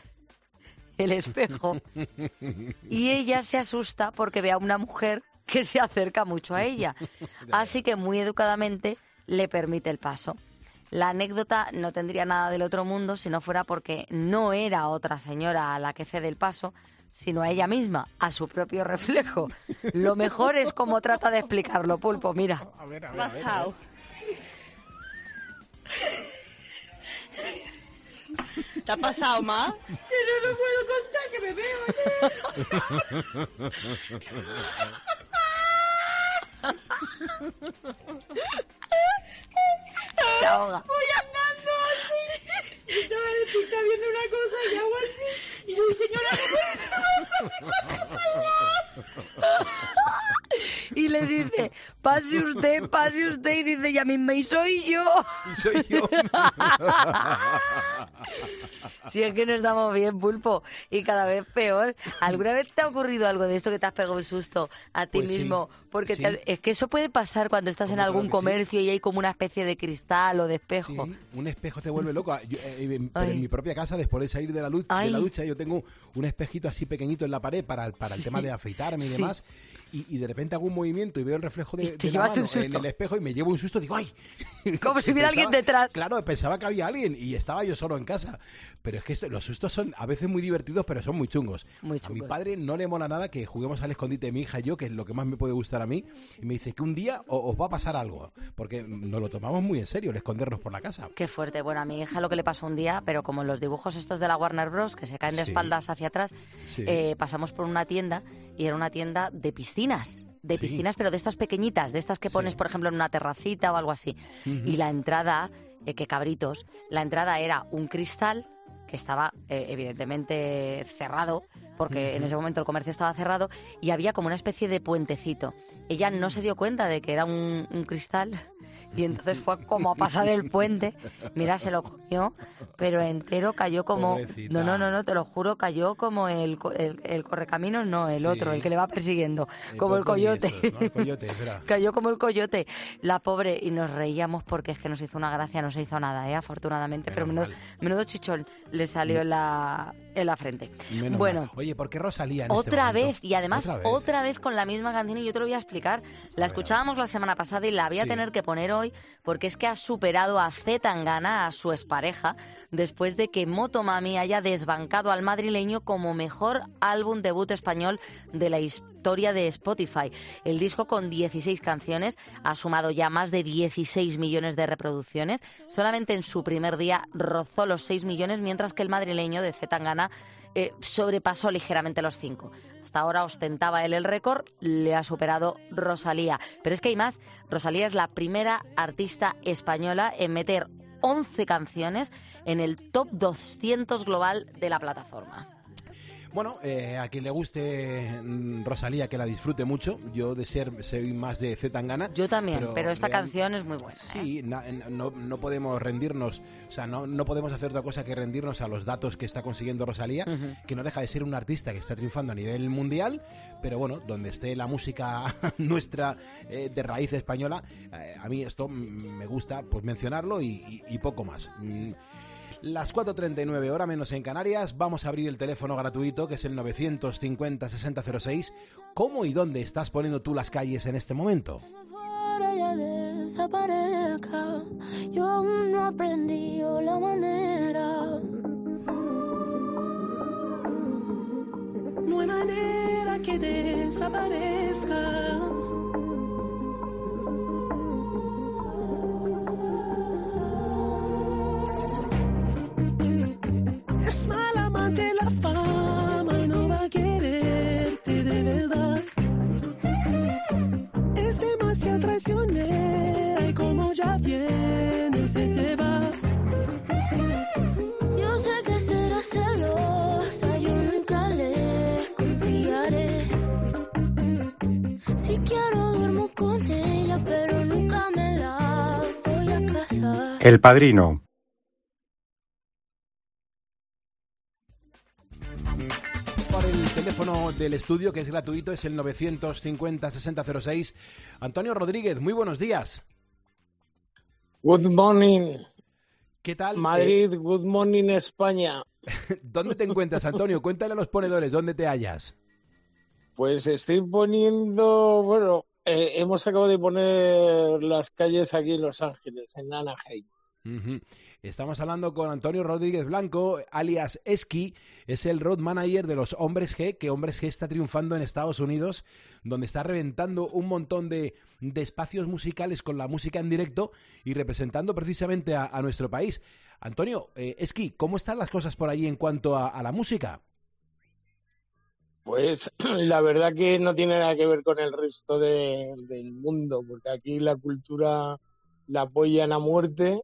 Speaker 5: espejo, y ella se asusta porque ve a una mujer que se acerca mucho a ella. Así que muy educadamente le permite el paso. La anécdota no tendría nada del otro mundo si no fuera porque no era otra señora a la que cede el paso, sino a ella misma, a su propio reflejo. Lo mejor es cómo trata de explicarlo, Pulpo, mira.
Speaker 16: A ver. ¿Te ha pasado, ma?
Speaker 10: Que no puedo contar, que me veo.
Speaker 5: Se ahoga.
Speaker 10: Voy andando así. Y estaba viendo una cosa y hago así. Y yo, señora,
Speaker 5: y le dice, pase usted, y dice ella misma, y soy yo.
Speaker 1: Soy yo.
Speaker 5: Si es que no estamos bien, Pulpo, y cada vez peor. ¿Alguna vez te ha ocurrido algo de esto que te has pegado un susto a ti mismo?
Speaker 1: Sí,
Speaker 5: porque
Speaker 1: sí.
Speaker 5: Es que eso puede pasar cuando estás en algún comercio y hay como una especie de cristal o de espejo.
Speaker 1: Sí, un espejo te vuelve loco. Pero en mi propia casa, después de salir de la ducha, yo tengo un espejito así pequeñito en la pared para el tema de afeitarme y demás. Y de repente hago un movimiento y veo el reflejo de la mano en el espejo y me llevo un susto. Digo, ¡ay!
Speaker 5: Como si hubiera alguien detrás.
Speaker 1: Claro, pensaba que había alguien y estaba yo solo en casa. Pero es que los sustos son a veces muy divertidos, pero son muy chungos. A mi padre no le mola nada que juguemos al escondite de mi hija y yo, que es lo que más me puede gustar a mí. Y me dice que un día os va a pasar algo. Porque nos lo tomamos muy en serio, el escondernos por la casa.
Speaker 5: Qué fuerte. Bueno, a mi hija lo que le pasó un día, pero como en los dibujos estos de la Warner Bros., que se caen de espaldas hacia atrás, pasamos por una tienda y era una tienda de piscinas. Piscinas, pero de estas pequeñitas, de estas que pones, por ejemplo, en una terracita o algo así. Y la entrada, qué cabritos, la entrada era un cristal que estaba evidentemente cerrado, porque en ese momento el comercio estaba cerrado, y había como una especie de puentecito. Ella no se dio cuenta de que era un cristal y entonces fue como a pasar el puente. Mira, se lo comió, pero entero cayó como...
Speaker 1: Pobrecita.
Speaker 5: No, te lo juro, cayó como el correcaminos, no, el otro, el que le va persiguiendo, como el coyote.
Speaker 1: ¿No? El coyote, espera.
Speaker 5: Cayó como el coyote, la pobre, y nos reíamos porque es que nos hizo una gracia, no se hizo nada, afortunadamente, pero menudo chichón le salió en la frente.
Speaker 1: Menos
Speaker 5: bueno,
Speaker 1: mal. Oye, ¿por qué Rosalía en
Speaker 5: otra
Speaker 1: este momento?
Speaker 5: vez, y además otra vez con la misma canción, y yo te lo voy a explicar. La escuchábamos la semana pasada y la voy a tener que poner primero hoy porque es que ha superado a C. Tangana, a su expareja, después de que Motomami haya desbancado al madrileño como mejor álbum debut español de la historia de Spotify. El disco, con 16 canciones, ha sumado ya más de 16 millones de reproducciones. Solamente en su primer día rozó los 6 millones, mientras que el madrileño de C. Tangana sobrepasó ligeramente los 5. Hasta ahora ostentaba él el récord, le ha superado Rosalía. Pero es que hay más. Rosalía es la primera artista española en meter 11 canciones en el top 200 global de la plataforma.
Speaker 1: Bueno, a quien le guste Rosalía, que la disfrute mucho. Yo soy más de C. Tangana.
Speaker 5: Yo también, pero esta canción es muy buena.
Speaker 1: Sí, no podemos rendirnos, o sea, no podemos hacer otra cosa que rendirnos a los datos que está consiguiendo Rosalía, que no deja de ser un artista que está triunfando a nivel mundial, pero bueno, donde esté la música nuestra de raíz española, a mí esto me gusta pues mencionarlo y poco más. Las 4:39, hora menos en Canarias. Vamos a abrir el teléfono gratuito, que es el 950-6006. ¿Cómo y dónde estás poniendo tú las calles en este momento?
Speaker 10: Yo aún no aprendí la manera. No hay manera que desaparezca. Es mala amante la fama y no va a quererte de verdad. Es demasiado traicionera y como ya viene se te va. Yo sé que será celosa, yo nunca le confiaré. Si quiero duermo con ella, pero nunca me la voy a casar.
Speaker 17: El Padrino.
Speaker 1: El teléfono del estudio, que es gratuito, es el 950-6006. Antonio Rodríguez, muy buenos días.
Speaker 18: Good morning.
Speaker 1: ¿Qué tal?
Speaker 18: Madrid, good morning España.
Speaker 1: ¿Dónde te encuentras, Antonio? Cuéntale a los ponedores, ¿dónde te hallas?
Speaker 18: Pues estoy poniendo, hemos acabado de poner las calles aquí en Los Ángeles, en Anaheim.
Speaker 1: Uh-huh. Estamos hablando con Antonio Rodríguez Blanco, alias Esqui, es el road manager de los Hombres G, que Hombres G está triunfando en Estados Unidos, donde está reventando un montón de espacios musicales con la música en directo y representando precisamente a nuestro país. Antonio, Esqui, ¿cómo están las cosas por allí en cuanto a la música?
Speaker 18: Pues la verdad que no tiene nada que ver con el resto del mundo, porque aquí la cultura la apoyan a muerte.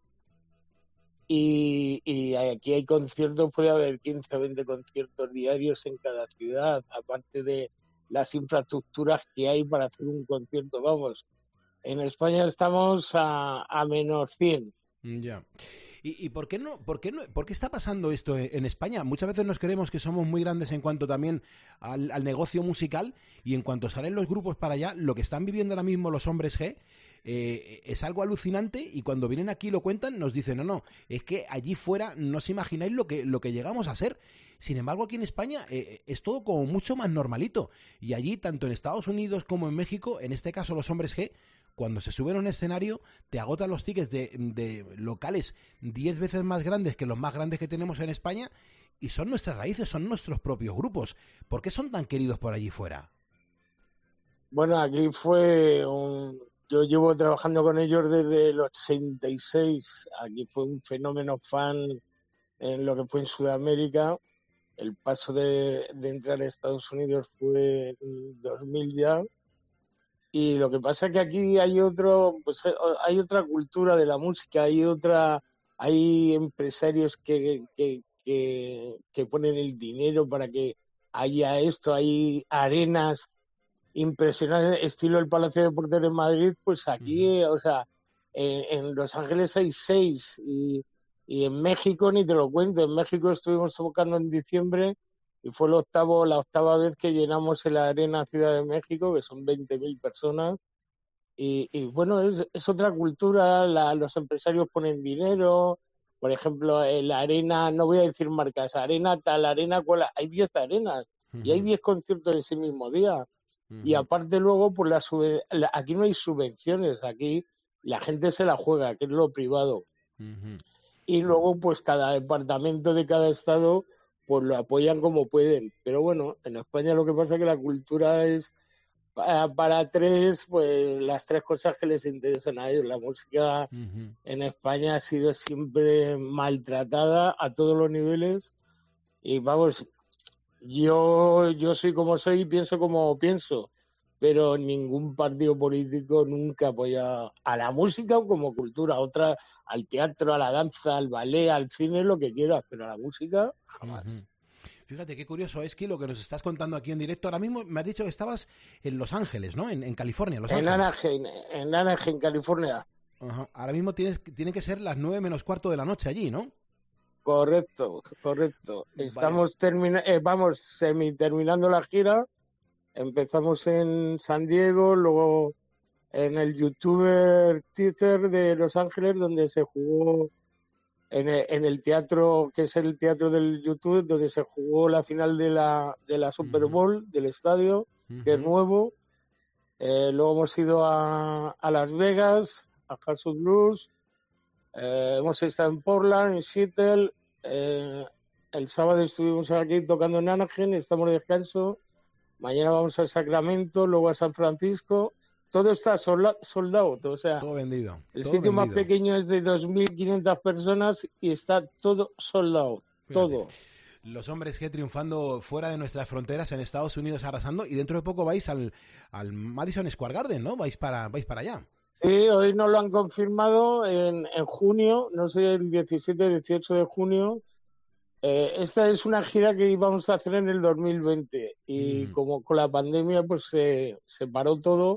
Speaker 18: Y aquí hay conciertos, puede haber 15 o 20 conciertos diarios en cada ciudad, aparte de las infraestructuras que hay para hacer un concierto. Vamos, en España estamos a menos 100.
Speaker 1: Ya. ¿Y por qué está pasando esto en España? Muchas veces nos creemos que somos muy grandes en cuanto también al negocio musical, y en cuanto salen los grupos para allá, lo que están viviendo ahora mismo los Hombres G es algo alucinante, y cuando vienen aquí y lo cuentan nos dicen, no, es que allí fuera no os imagináis lo que llegamos a ser. Sin embargo, aquí en España es todo como mucho más normalito, y allí, tanto en Estados Unidos como en México, en este caso los Hombres G, cuando se suben a un escenario, te agotan los tickets de locales 10 veces más grandes que los más grandes que tenemos en España, y son nuestras raíces, son nuestros propios grupos. ¿Por qué son tan queridos por allí fuera?
Speaker 18: Bueno, aquí yo llevo trabajando con ellos desde el 86. Aquí fue un fenómeno fan en lo que fue en Sudamérica. El paso de entrar a Estados Unidos fue en 2000 ya. Y lo que pasa es que aquí hay otra cultura de la música, hay empresarios que ponen el dinero para que haya esto, hay arenas impresionantes, estilo el Palacio de Deportes de Madrid, pues aquí, en Los Ángeles hay 6 y en México ni te lo cuento. En México estuvimos tocando en diciembre y fue la octava vez que llenamos la Arena Ciudad de México, que son 20.000 personas. Y bueno, es otra cultura, los empresarios ponen dinero. Por ejemplo, la arena, no voy a decir marcas, arena tal, arena cual, hay 10 arenas y hay 10 conciertos ese mismo día. Y aparte luego, pues aquí no hay subvenciones, aquí la gente se la juega, que es lo privado.
Speaker 1: Uh-huh.
Speaker 18: Y luego, pues cada departamento de cada estado, pues lo apoyan como pueden. Pero bueno, en España lo que pasa es que la cultura es para tres, pues las tres cosas que les interesan a ellos. La música en España ha sido siempre maltratada a todos los niveles. Y vamos, yo soy como soy y pienso como pienso. Pero ningún partido político nunca apoya a la música como cultura, otra al teatro, a la danza, al ballet, al cine, lo que quieras, pero a la música jamás.
Speaker 1: Uh-huh. Fíjate qué curioso es que lo que nos estás contando aquí en directo. Ahora mismo me has dicho que estabas en Los Ángeles, ¿no? En California, Los Ángeles.
Speaker 18: En Anaheim, California.
Speaker 1: Uh-huh. Ahora mismo tiene que ser las 9 menos cuarto de la noche allí, ¿no?
Speaker 18: Correcto. Estamos vamos semi-terminando la gira. Empezamos en San Diego, luego en el YouTuber Theater de Los Ángeles, donde se jugó en el teatro, que es el teatro del YouTube, donde se jugó la final de la Super Bowl del estadio, que es nuevo. Luego hemos ido a Las Vegas, a House of Blues. Hemos estado en Portland, en Seattle. El sábado estuvimos aquí tocando en Anaheim, estamos de descanso. Mañana vamos a Sacramento, luego a San Francisco. Todo está sold out, o sea,
Speaker 1: todo vendido.
Speaker 18: El sitio más pequeño es de 2.500 personas y está todo sold out, todo.
Speaker 1: Los hombres que triunfando fuera de nuestras fronteras, en Estados Unidos arrasando, y dentro de poco vais al Madison Square Garden, ¿no? Vais para allá.
Speaker 18: Sí, hoy nos lo han confirmado en junio, no sé, el 17-18 de junio. Esta es una gira que íbamos a hacer en el 2020 y como con la pandemia pues se paró todo.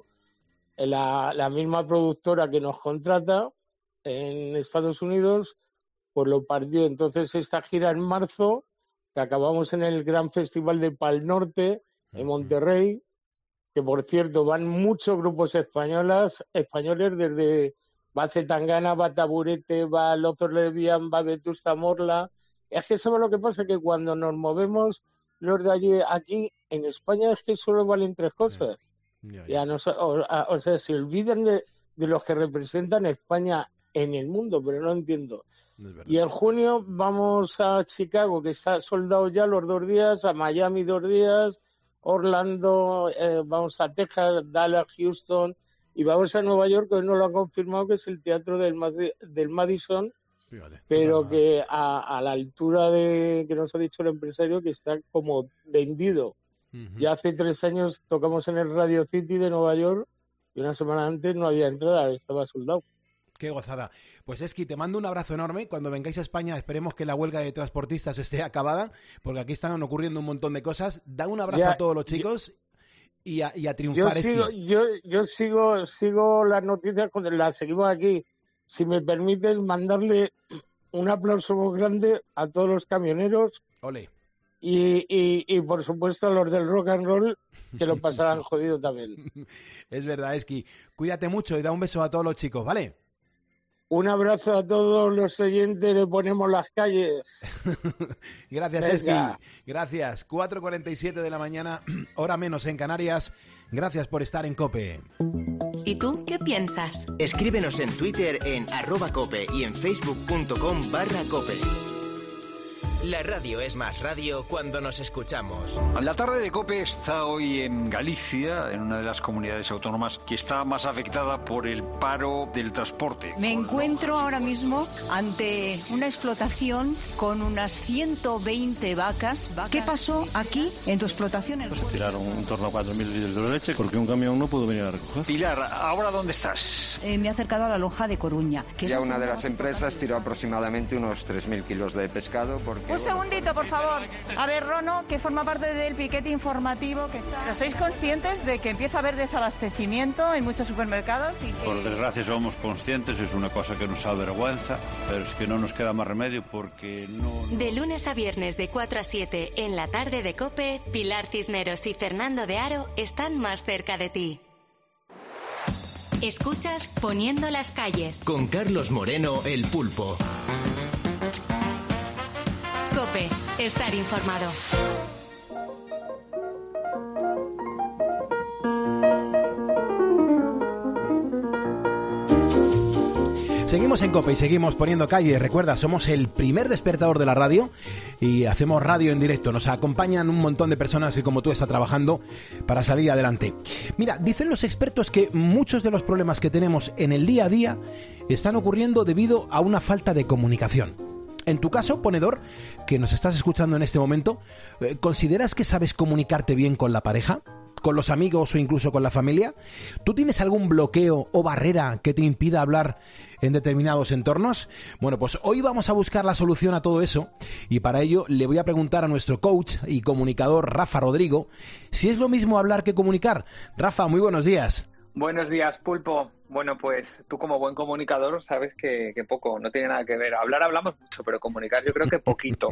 Speaker 18: La misma productora que nos contrata en Estados Unidos pues lo partió. Entonces esta gira en marzo, que acabamos en el Gran Festival de Pal Norte en Monterrey, que por cierto van muchos grupos españoles desde va Zetangana, va Taburete, va López Levian, va Vetusta Morla. Es que ¿sabes lo que pasa? Que cuando nos movemos los de allí, aquí en España es que solo valen tres cosas. O sea, se olvidan de los que representan España en el mundo, pero no entiendo. Y en junio vamos a Chicago, que está soldado ya los 2 días, a Miami 2 días, Orlando, vamos a Texas, Dallas, Houston, y vamos a Nueva York, que hoy nos lo han confirmado, que es el teatro del Madison.
Speaker 1: Fíjate,
Speaker 18: pero que a la altura de que nos ha dicho el empresario que está como vendido. Ya hace 3 años tocamos en el Radio City de Nueva York y una semana antes no había entrada, estaba soldado.
Speaker 1: Qué gozada. Pues Esqui, te mando un abrazo enorme. Cuando vengáis a España esperemos que la huelga de transportistas esté acabada, porque aquí están ocurriendo un montón de cosas. Da un abrazo a todos los chicos y a triunfar, Esqui.
Speaker 18: Yo sigo las noticias, las seguimos aquí. Si me permites mandarle un aplauso muy grande a todos los camioneros.
Speaker 1: Ole.
Speaker 18: Y por supuesto a los del rock and roll, que lo pasarán jodido también.
Speaker 1: Es verdad, Esqui. Cuídate mucho y da un beso a todos los chicos, ¿vale?
Speaker 18: Un abrazo a todos los oyentes de Ponemos las Calles.
Speaker 1: Gracias, Esqui. Gracias. 4:47 de la mañana, hora menos en Canarias. Gracias por estar en COPE.
Speaker 3: ¿Y tú qué piensas?
Speaker 4: Escríbenos en Twitter en @cope y en facebook.com/cope. La radio es más radio cuando nos escuchamos.
Speaker 17: La tarde de COPE está hoy en Galicia, en una de las comunidades autónomas que está más afectada por el paro del transporte.
Speaker 19: Me encuentro ahora mismo ante una explotación con unas 120 vacas. ¿Qué pasó aquí en tu explotación?
Speaker 20: Se tiraron en torno a 4.000 litros de leche porque un camión no pudo venir a recoger.
Speaker 17: Pilar, ¿ahora dónde estás?
Speaker 19: Me he acercado a la lonja de Coruña.
Speaker 21: Ya una de las empresas tiró aproximadamente unos 3.000 kilos de pescado porque...
Speaker 22: Un segundito, por favor. A ver, Rono, que forma parte del piquete informativo que está... ¿Pero sois conscientes de que empieza a haber desabastecimiento en muchos supermercados? Y que...
Speaker 20: Por desgracia somos conscientes, es una cosa que nos avergüenza, pero es que no nos queda más remedio porque no...
Speaker 3: De lunes a viernes de 4 a 7 en la tarde de COPE, Pilar Cisneros y Fernando de Aro están más cerca de ti. Escuchas Poniendo las Calles.
Speaker 4: Con Carlos Moreno, el Pulpo.
Speaker 3: COPE, estar informado.
Speaker 1: Seguimos en COPE y seguimos poniendo calle. Recuerda, somos el primer despertador de la radio y hacemos radio en directo. Nos acompañan un montón de personas que, como tú, está trabajando para salir adelante. Mira, dicen los expertos que muchos de los problemas que tenemos en el día a día están ocurriendo debido a una falta de comunicación. En tu caso, ponedor, que nos estás escuchando en este momento, ¿consideras que sabes comunicarte bien con la pareja, con los amigos o incluso con la familia? ¿Tú tienes algún bloqueo o barrera que te impida hablar en determinados entornos? Bueno, pues hoy vamos a buscar la solución a todo eso y para ello le voy a preguntar a nuestro coach y comunicador Rafa Rodrigo si es lo mismo hablar que comunicar. Rafa, muy buenos días.
Speaker 2: Buenos días, Pulpo. Bueno, pues tú como buen comunicador sabes que poco, no tiene nada que ver. Hablar hablamos mucho, pero comunicar yo creo que poquito.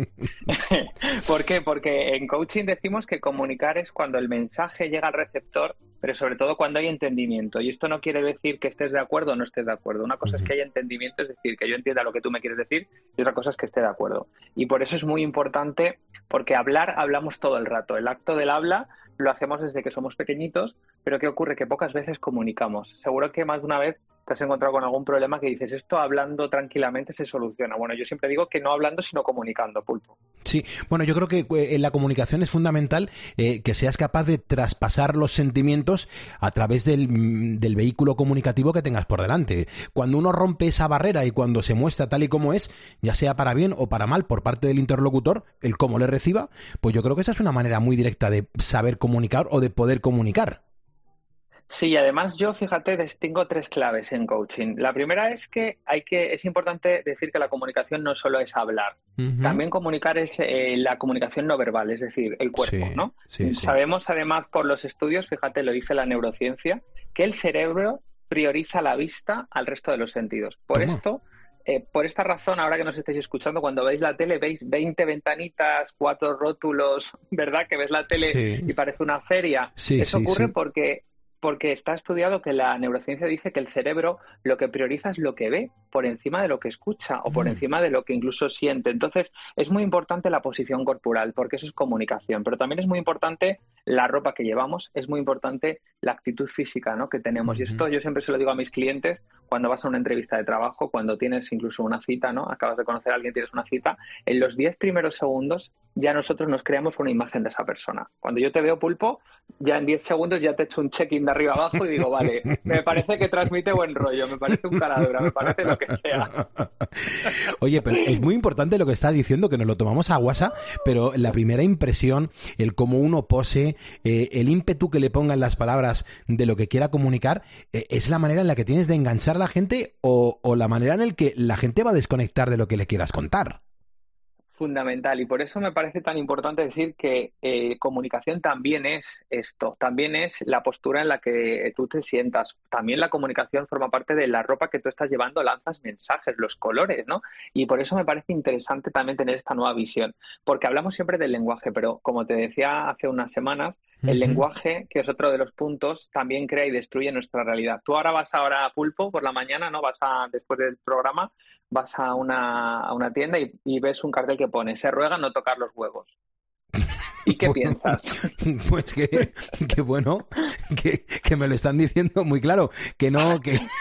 Speaker 2: ¿Por qué? Porque en coaching decimos que comunicar es cuando el mensaje llega al receptor, pero sobre todo cuando hay entendimiento. Y esto no quiere decir que estés de acuerdo o no estés de acuerdo. Una cosa es que haya entendimiento, es decir, que yo entienda lo que tú me quieres decir, y otra cosa es que esté de acuerdo. Y por eso es muy importante, porque hablamos todo el rato. El acto del habla lo hacemos desde que somos pequeñitos, pero ¿qué ocurre? Que pocas veces comunicamos. Seguro que más de una vez te has encontrado con algún problema que dices, esto hablando tranquilamente se soluciona. Bueno, yo siempre digo que no hablando, sino comunicando, Pulpo.
Speaker 1: Sí, bueno, yo creo que en la comunicación es fundamental que seas capaz de traspasar los sentimientos a través del vehículo comunicativo que tengas por delante. Cuando uno rompe esa barrera y cuando se muestra tal y como es, ya sea para bien o para mal por parte del interlocutor, el cómo le reciba, pues yo creo que esa es una manera muy directa de saber comunicar o de poder comunicar.
Speaker 2: Sí, además yo, fíjate, distingo 3 claves en coaching. La primera es que es importante decir que la comunicación no solo es hablar. También comunicar es la comunicación no verbal, es decir, el cuerpo, ¿no? Sí. Sabemos además por los estudios, fíjate, lo dice la neurociencia, que el cerebro prioriza la vista al resto de los sentidos. Por esta razón, ahora que nos estáis escuchando, cuando veis la tele, veis 20 ventanitas, 4 rótulos, ¿verdad? Que ves la tele y parece una feria. Eso ocurre porque está estudiado que la neurociencia dice que el cerebro lo que prioriza es lo que ve por encima de lo que escucha o por encima de lo que incluso siente. Entonces, es muy importante la posición corporal porque eso es comunicación, pero también es muy importante la ropa que llevamos, es muy importante la actitud física, ¿no?, que tenemos. Y esto yo siempre se lo digo a mis clientes cuando vas a una entrevista de trabajo, cuando tienes incluso una cita, ¿no?, acabas de conocer a alguien, tienes una cita, en los 10 primeros segundos ya nosotros nos creamos una imagen de esa persona. Cuando yo te veo, Pulpo, ya en 10 segundos ya te echo un check-in de arriba abajo y digo, vale, me parece que transmite buen rollo, me parece un cara dura, me parece lo que sea.
Speaker 1: Oye, pero es muy importante lo que estás diciendo, que nos lo tomamos a guasa, pero la primera impresión, el cómo uno pose, el ímpetu que le ponga en las palabras de lo que quiera comunicar, es la manera en la que tienes de enganchar a la gente o la manera en la que la gente va a desconectar de lo que le quieras contar.
Speaker 2: Fundamental, y por eso me parece tan importante decir que comunicación también es esto, también es la postura en la que tú te sientas, también la comunicación forma parte de la ropa que tú estás llevando, lanzas mensajes, los colores, ¿no? Y por eso me parece interesante también tener esta nueva visión, porque hablamos siempre del lenguaje, pero como te decía hace unas semanas, el lenguaje, que es otro de los puntos, también crea y destruye nuestra realidad. Tú ahora vas a Pulpo por la mañana, ¿no? Después del programa, vas a una tienda y ves un cartel que pone, se ruega no tocar los huevos. ¿Y qué piensas?
Speaker 1: Pues que bueno, que me lo están diciendo muy claro, que no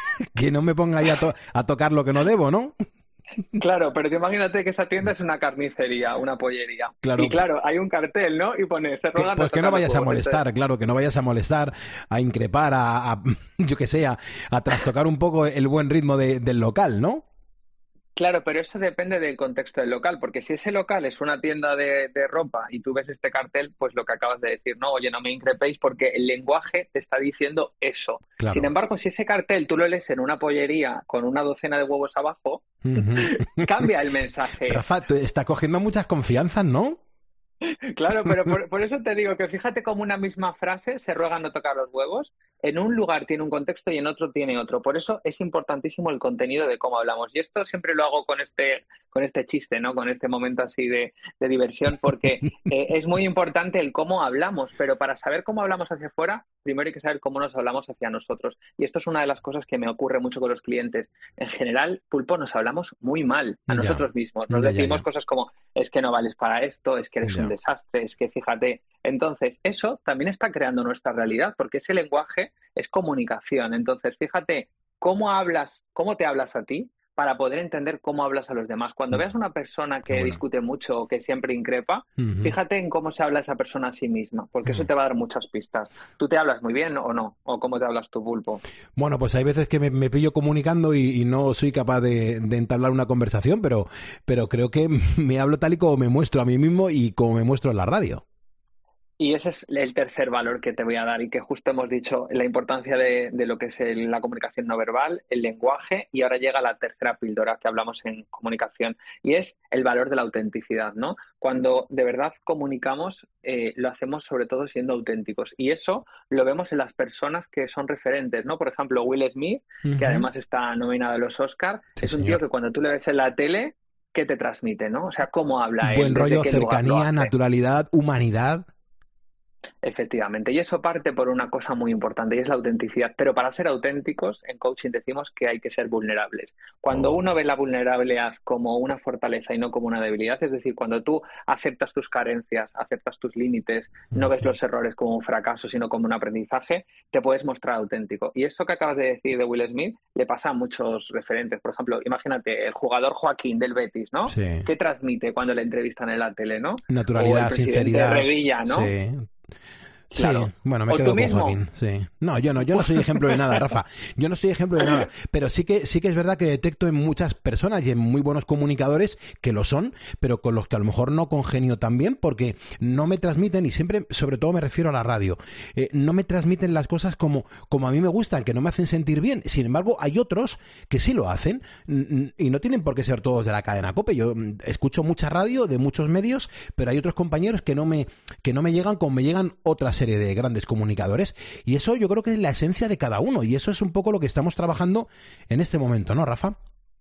Speaker 1: me ponga ahí a tocar lo que no debo, ¿no?
Speaker 2: Claro, pero tú imagínate que esa tienda es una carnicería, una pollería.
Speaker 1: Claro.
Speaker 2: Y claro, hay un cartel, ¿no? Y pone, se ruega
Speaker 1: pues que no vayas a molestar, claro, que no vayas a molestar, a increpar, yo que sé, a trastocar un poco el buen ritmo del local, ¿no?
Speaker 2: Claro, pero eso depende del contexto del local, porque si ese local es una tienda de ropa y tú ves este cartel, pues lo que acabas de decir, no, oye, no me increpéis porque el lenguaje te está diciendo eso. Claro. Sin embargo, si ese cartel tú lo lees en una pollería con una docena de huevos abajo, cambia el mensaje.
Speaker 1: Rafa, tú estás cogiendo muchas confianzas, ¿no?
Speaker 2: Claro, pero por eso te digo que fíjate cómo una misma frase, se ruega no tocar los huevos, en un lugar tiene un contexto y en otro tiene otro. Por eso es importantísimo el contenido de cómo hablamos. Y esto siempre lo hago con este chiste, ¿no? Con este momento así de diversión, porque es muy importante el cómo hablamos, pero para saber cómo hablamos hacia afuera, primero hay que saber cómo nos hablamos hacia nosotros. Y esto es una de las cosas que me ocurre mucho con los clientes. En general, Pulpo, nos hablamos muy mal a nosotros mismos. Nos decimos cosas como, es que no vales para esto, es que eres un desastre, es que fíjate. Entonces, eso también está creando nuestra realidad, porque ese lenguaje es comunicación. Entonces, fíjate cómo te hablas a ti, para poder entender cómo hablas a los demás. Cuando veas una persona que discute mucho o que siempre increpa, fíjate en cómo se habla esa persona a sí misma, porque eso te va a dar muchas pistas. ¿Tú te hablas muy bien o no? ¿O cómo te hablas tú, Pulpo?
Speaker 1: Bueno, pues hay veces que me pillo comunicando y no soy capaz de entablar una conversación, pero creo que me hablo tal y como me muestro a mí mismo y como me muestro en la radio.
Speaker 2: Y ese es el tercer valor que te voy a dar y que justo hemos dicho, la importancia de lo que es la comunicación no verbal, el lenguaje, y ahora llega la tercera píldora que hablamos en comunicación y es el valor de la autenticidad, ¿no? Cuando de verdad comunicamos, lo hacemos sobre todo siendo auténticos y eso lo vemos en las personas que son referentes, ¿no? Por ejemplo, Will Smith, que además está nominado a los Oscar, es un tío que cuando tú le ves en la tele, ¿qué te transmite, no? O sea, ¿cómo habla él?
Speaker 1: Buen rollo, cercanía, naturalidad, humanidad.
Speaker 2: Efectivamente, y eso parte por una cosa muy importante y es la autenticidad, pero para ser auténticos en coaching decimos que hay que ser vulnerables. Cuando uno ve la vulnerabilidad como una fortaleza y no como una debilidad, es decir, cuando tú aceptas tus carencias, aceptas tus límites, no ves los errores como un fracaso sino como un aprendizaje, te puedes mostrar auténtico. Y esto que acabas de decir de Will Smith le pasa a muchos referentes. Por ejemplo, imagínate el jugador Joaquín del Betis, ¿no?
Speaker 1: Sí.
Speaker 2: ¿Qué transmite cuando le entrevistan en la tele, no?
Speaker 1: Naturalidad,
Speaker 2: o el presidente
Speaker 1: sinceridad.
Speaker 2: Revilla, ¿no?
Speaker 1: Sí.
Speaker 2: Claro.
Speaker 1: Sí, bueno, me quedo con Joaquín. Sí. No, yo no soy ejemplo de nada, Rafa. Yo no soy ejemplo de nada. Pero sí que es verdad que detecto en muchas personas y en muy buenos comunicadores que lo son, pero con los que a lo mejor no congenio tan bien porque no me transmiten, y siempre, sobre todo me refiero a la radio, no me transmiten las cosas como a mí me gustan, que no me hacen sentir bien. Sin embargo, hay otros que sí lo hacen y no tienen por qué ser todos de la cadena COPE. Yo escucho mucha radio de muchos medios, pero hay otros compañeros que no me llegan como me llegan otras serie de grandes comunicadores, y eso yo creo que es la esencia de cada uno, y eso es un poco lo que estamos trabajando en este momento, ¿no, Rafa?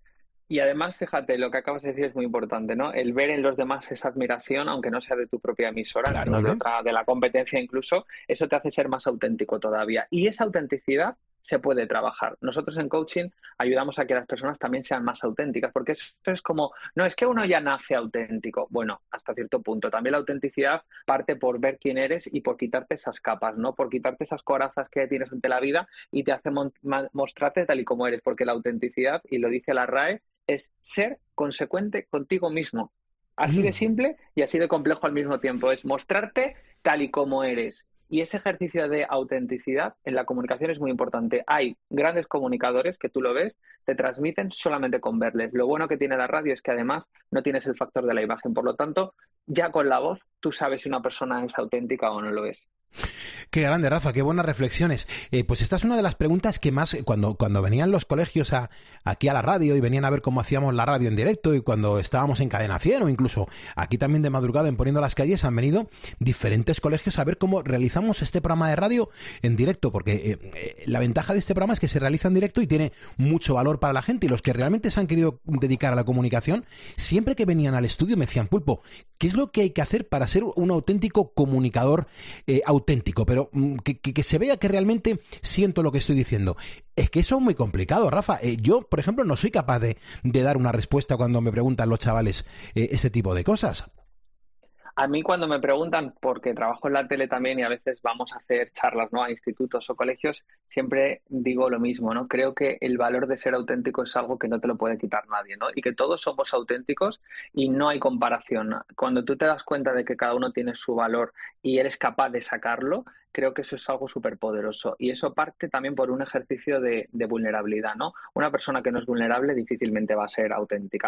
Speaker 2: Y además, fíjate, lo que acabas de decir es muy importante, ¿no? El ver en los demás esa admiración, aunque no sea de tu propia emisora,
Speaker 1: claro,
Speaker 2: no de la competencia incluso, eso te hace ser más auténtico todavía. Y esa autenticidad se puede trabajar. Nosotros en coaching ayudamos a que las personas también sean más auténticas, porque eso es como, no es que uno ya nace auténtico. Bueno, hasta cierto punto. También la autenticidad parte por ver quién eres y por quitarte esas capas, ¿no? Por quitarte esas corazas que tienes ante la vida y te hace mostrarte tal y como eres, porque la autenticidad, y lo dice la RAE, es ser consecuente contigo mismo. Así de simple y así de complejo al mismo tiempo. Es mostrarte tal y como eres. Y ese ejercicio de autenticidad en la comunicación es muy importante. Hay grandes comunicadores que tú lo ves, te transmiten solamente con verles. Lo bueno que tiene la radio es que además no tienes el factor de la imagen. Por lo tanto, ya con la voz tú sabes si una persona es auténtica o no lo es.
Speaker 1: Qué grande, Rafa, qué buenas reflexiones. Pues esta es una de las preguntas que más, cuando venían los colegios aquí a la radio y venían a ver cómo hacíamos la radio en directo, y cuando estábamos en Cadena 100 o incluso aquí también de madrugada en Poniendo las Calles, han venido diferentes colegios a ver cómo realizamos este programa de radio en directo, porque la ventaja de este programa es que se realiza en directo y tiene mucho valor para la gente, y los que realmente se han querido dedicar a la comunicación, siempre que venían al estudio me decían: Pulpo, ¿qué es lo que hay que hacer para ser un auténtico comunicador auténtico, pero que se vea que realmente siento lo que estoy diciendo? Es que eso es muy complicado, Rafa. Yo, por ejemplo, no soy capaz de dar una respuesta cuando me preguntan los chavales ese tipo de cosas.
Speaker 2: A mí cuando me preguntan, porque trabajo en la tele también y a veces vamos a hacer charlas, ¿no?, a institutos o colegios, siempre digo lo mismo, ¿no? Creo que el valor de ser auténtico es algo que no te lo puede quitar nadie, ¿no? Y que todos somos auténticos y no hay comparación. Cuando tú te das cuenta de que cada uno tiene su valor y eres capaz de sacarlo, creo que eso es algo súper poderoso. Y eso parte también por un ejercicio de vulnerabilidad, ¿no? Una persona que no es vulnerable difícilmente va a ser auténtica.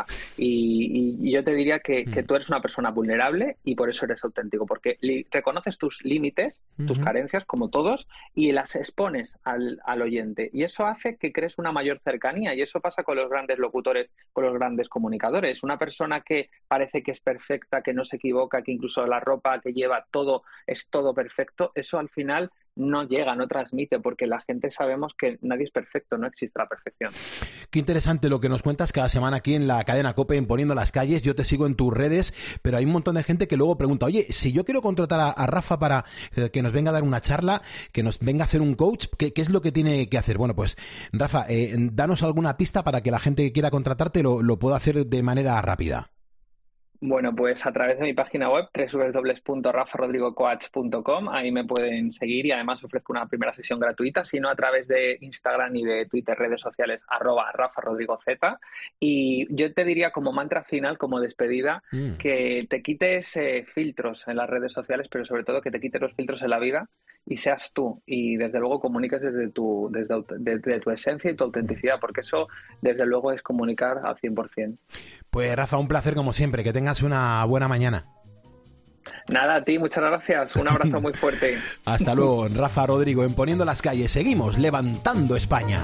Speaker 2: Y yo te diría que tú eres una persona vulnerable y por eso eres auténtico, porque reconoces tus límites, tus carencias, como todos, y las expones al oyente. Y eso hace que crees una mayor cercanía. Y eso pasa con los grandes locutores, con los grandes comunicadores. Una persona que parece que es perfecta, que no se equivoca, que incluso la ropa que lleva todo es todo perfecto, eso al final no llega, no transmite, porque la gente sabemos que nadie es perfecto, no existe la perfección.
Speaker 1: Qué interesante lo que nos cuentas cada semana aquí en la cadena COPE, en Poniendo las Calles. Yo te sigo en tus redes, pero hay un montón de gente que luego pregunta: oye, si yo quiero contratar a Rafa para que nos venga a dar una charla, que nos venga a hacer un coach, ¿qué es lo que tiene que hacer? Bueno, pues Rafa, danos alguna pista para que la gente que quiera contratarte lo pueda hacer de manera rápida.
Speaker 2: Bueno, pues a través de mi página web, www.rafarodrigocoach.com, ahí me pueden seguir y además ofrezco una primera sesión gratuita, sino a través de Instagram y de Twitter, redes sociales, @RafaRodrigoZ. Y yo te diría como mantra final, como despedida, que te quites filtros en las redes sociales, pero sobre todo que te quites los filtros en la vida y seas tú. Y desde luego comuniques desde tu esencia y tu autenticidad, porque eso desde luego es comunicar al 100%.
Speaker 1: Pues Rafa, un placer como siempre, que tengas una buena mañana.
Speaker 2: Nada, a ti, muchas gracias, un abrazo muy fuerte.
Speaker 1: Hasta luego, Rafa Rodrigo, en Poniendo las Calles. Seguimos levantando España.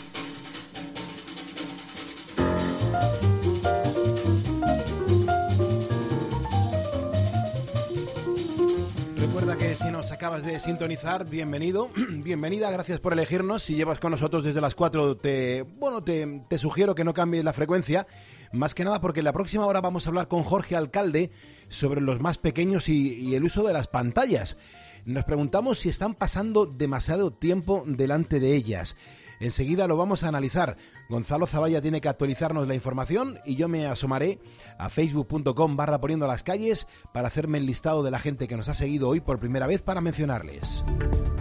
Speaker 1: Recuerda que si nos acabas de sintonizar, bienvenido, bienvenida, gracias por elegirnos. Si llevas con nosotros desde las 4, te sugiero que no cambies la frecuencia, más que nada porque en la próxima hora vamos a hablar con Jorge Alcalde sobre los más pequeños y el uso de las pantallas. Nos preguntamos si están pasando demasiado tiempo delante de ellas. Enseguida lo vamos a analizar. Gonzalo Zavalla tiene que actualizarnos la información y yo me asomaré a facebook.com/poniendo las calles para hacerme el listado de la gente que nos ha seguido hoy por primera vez para mencionarles.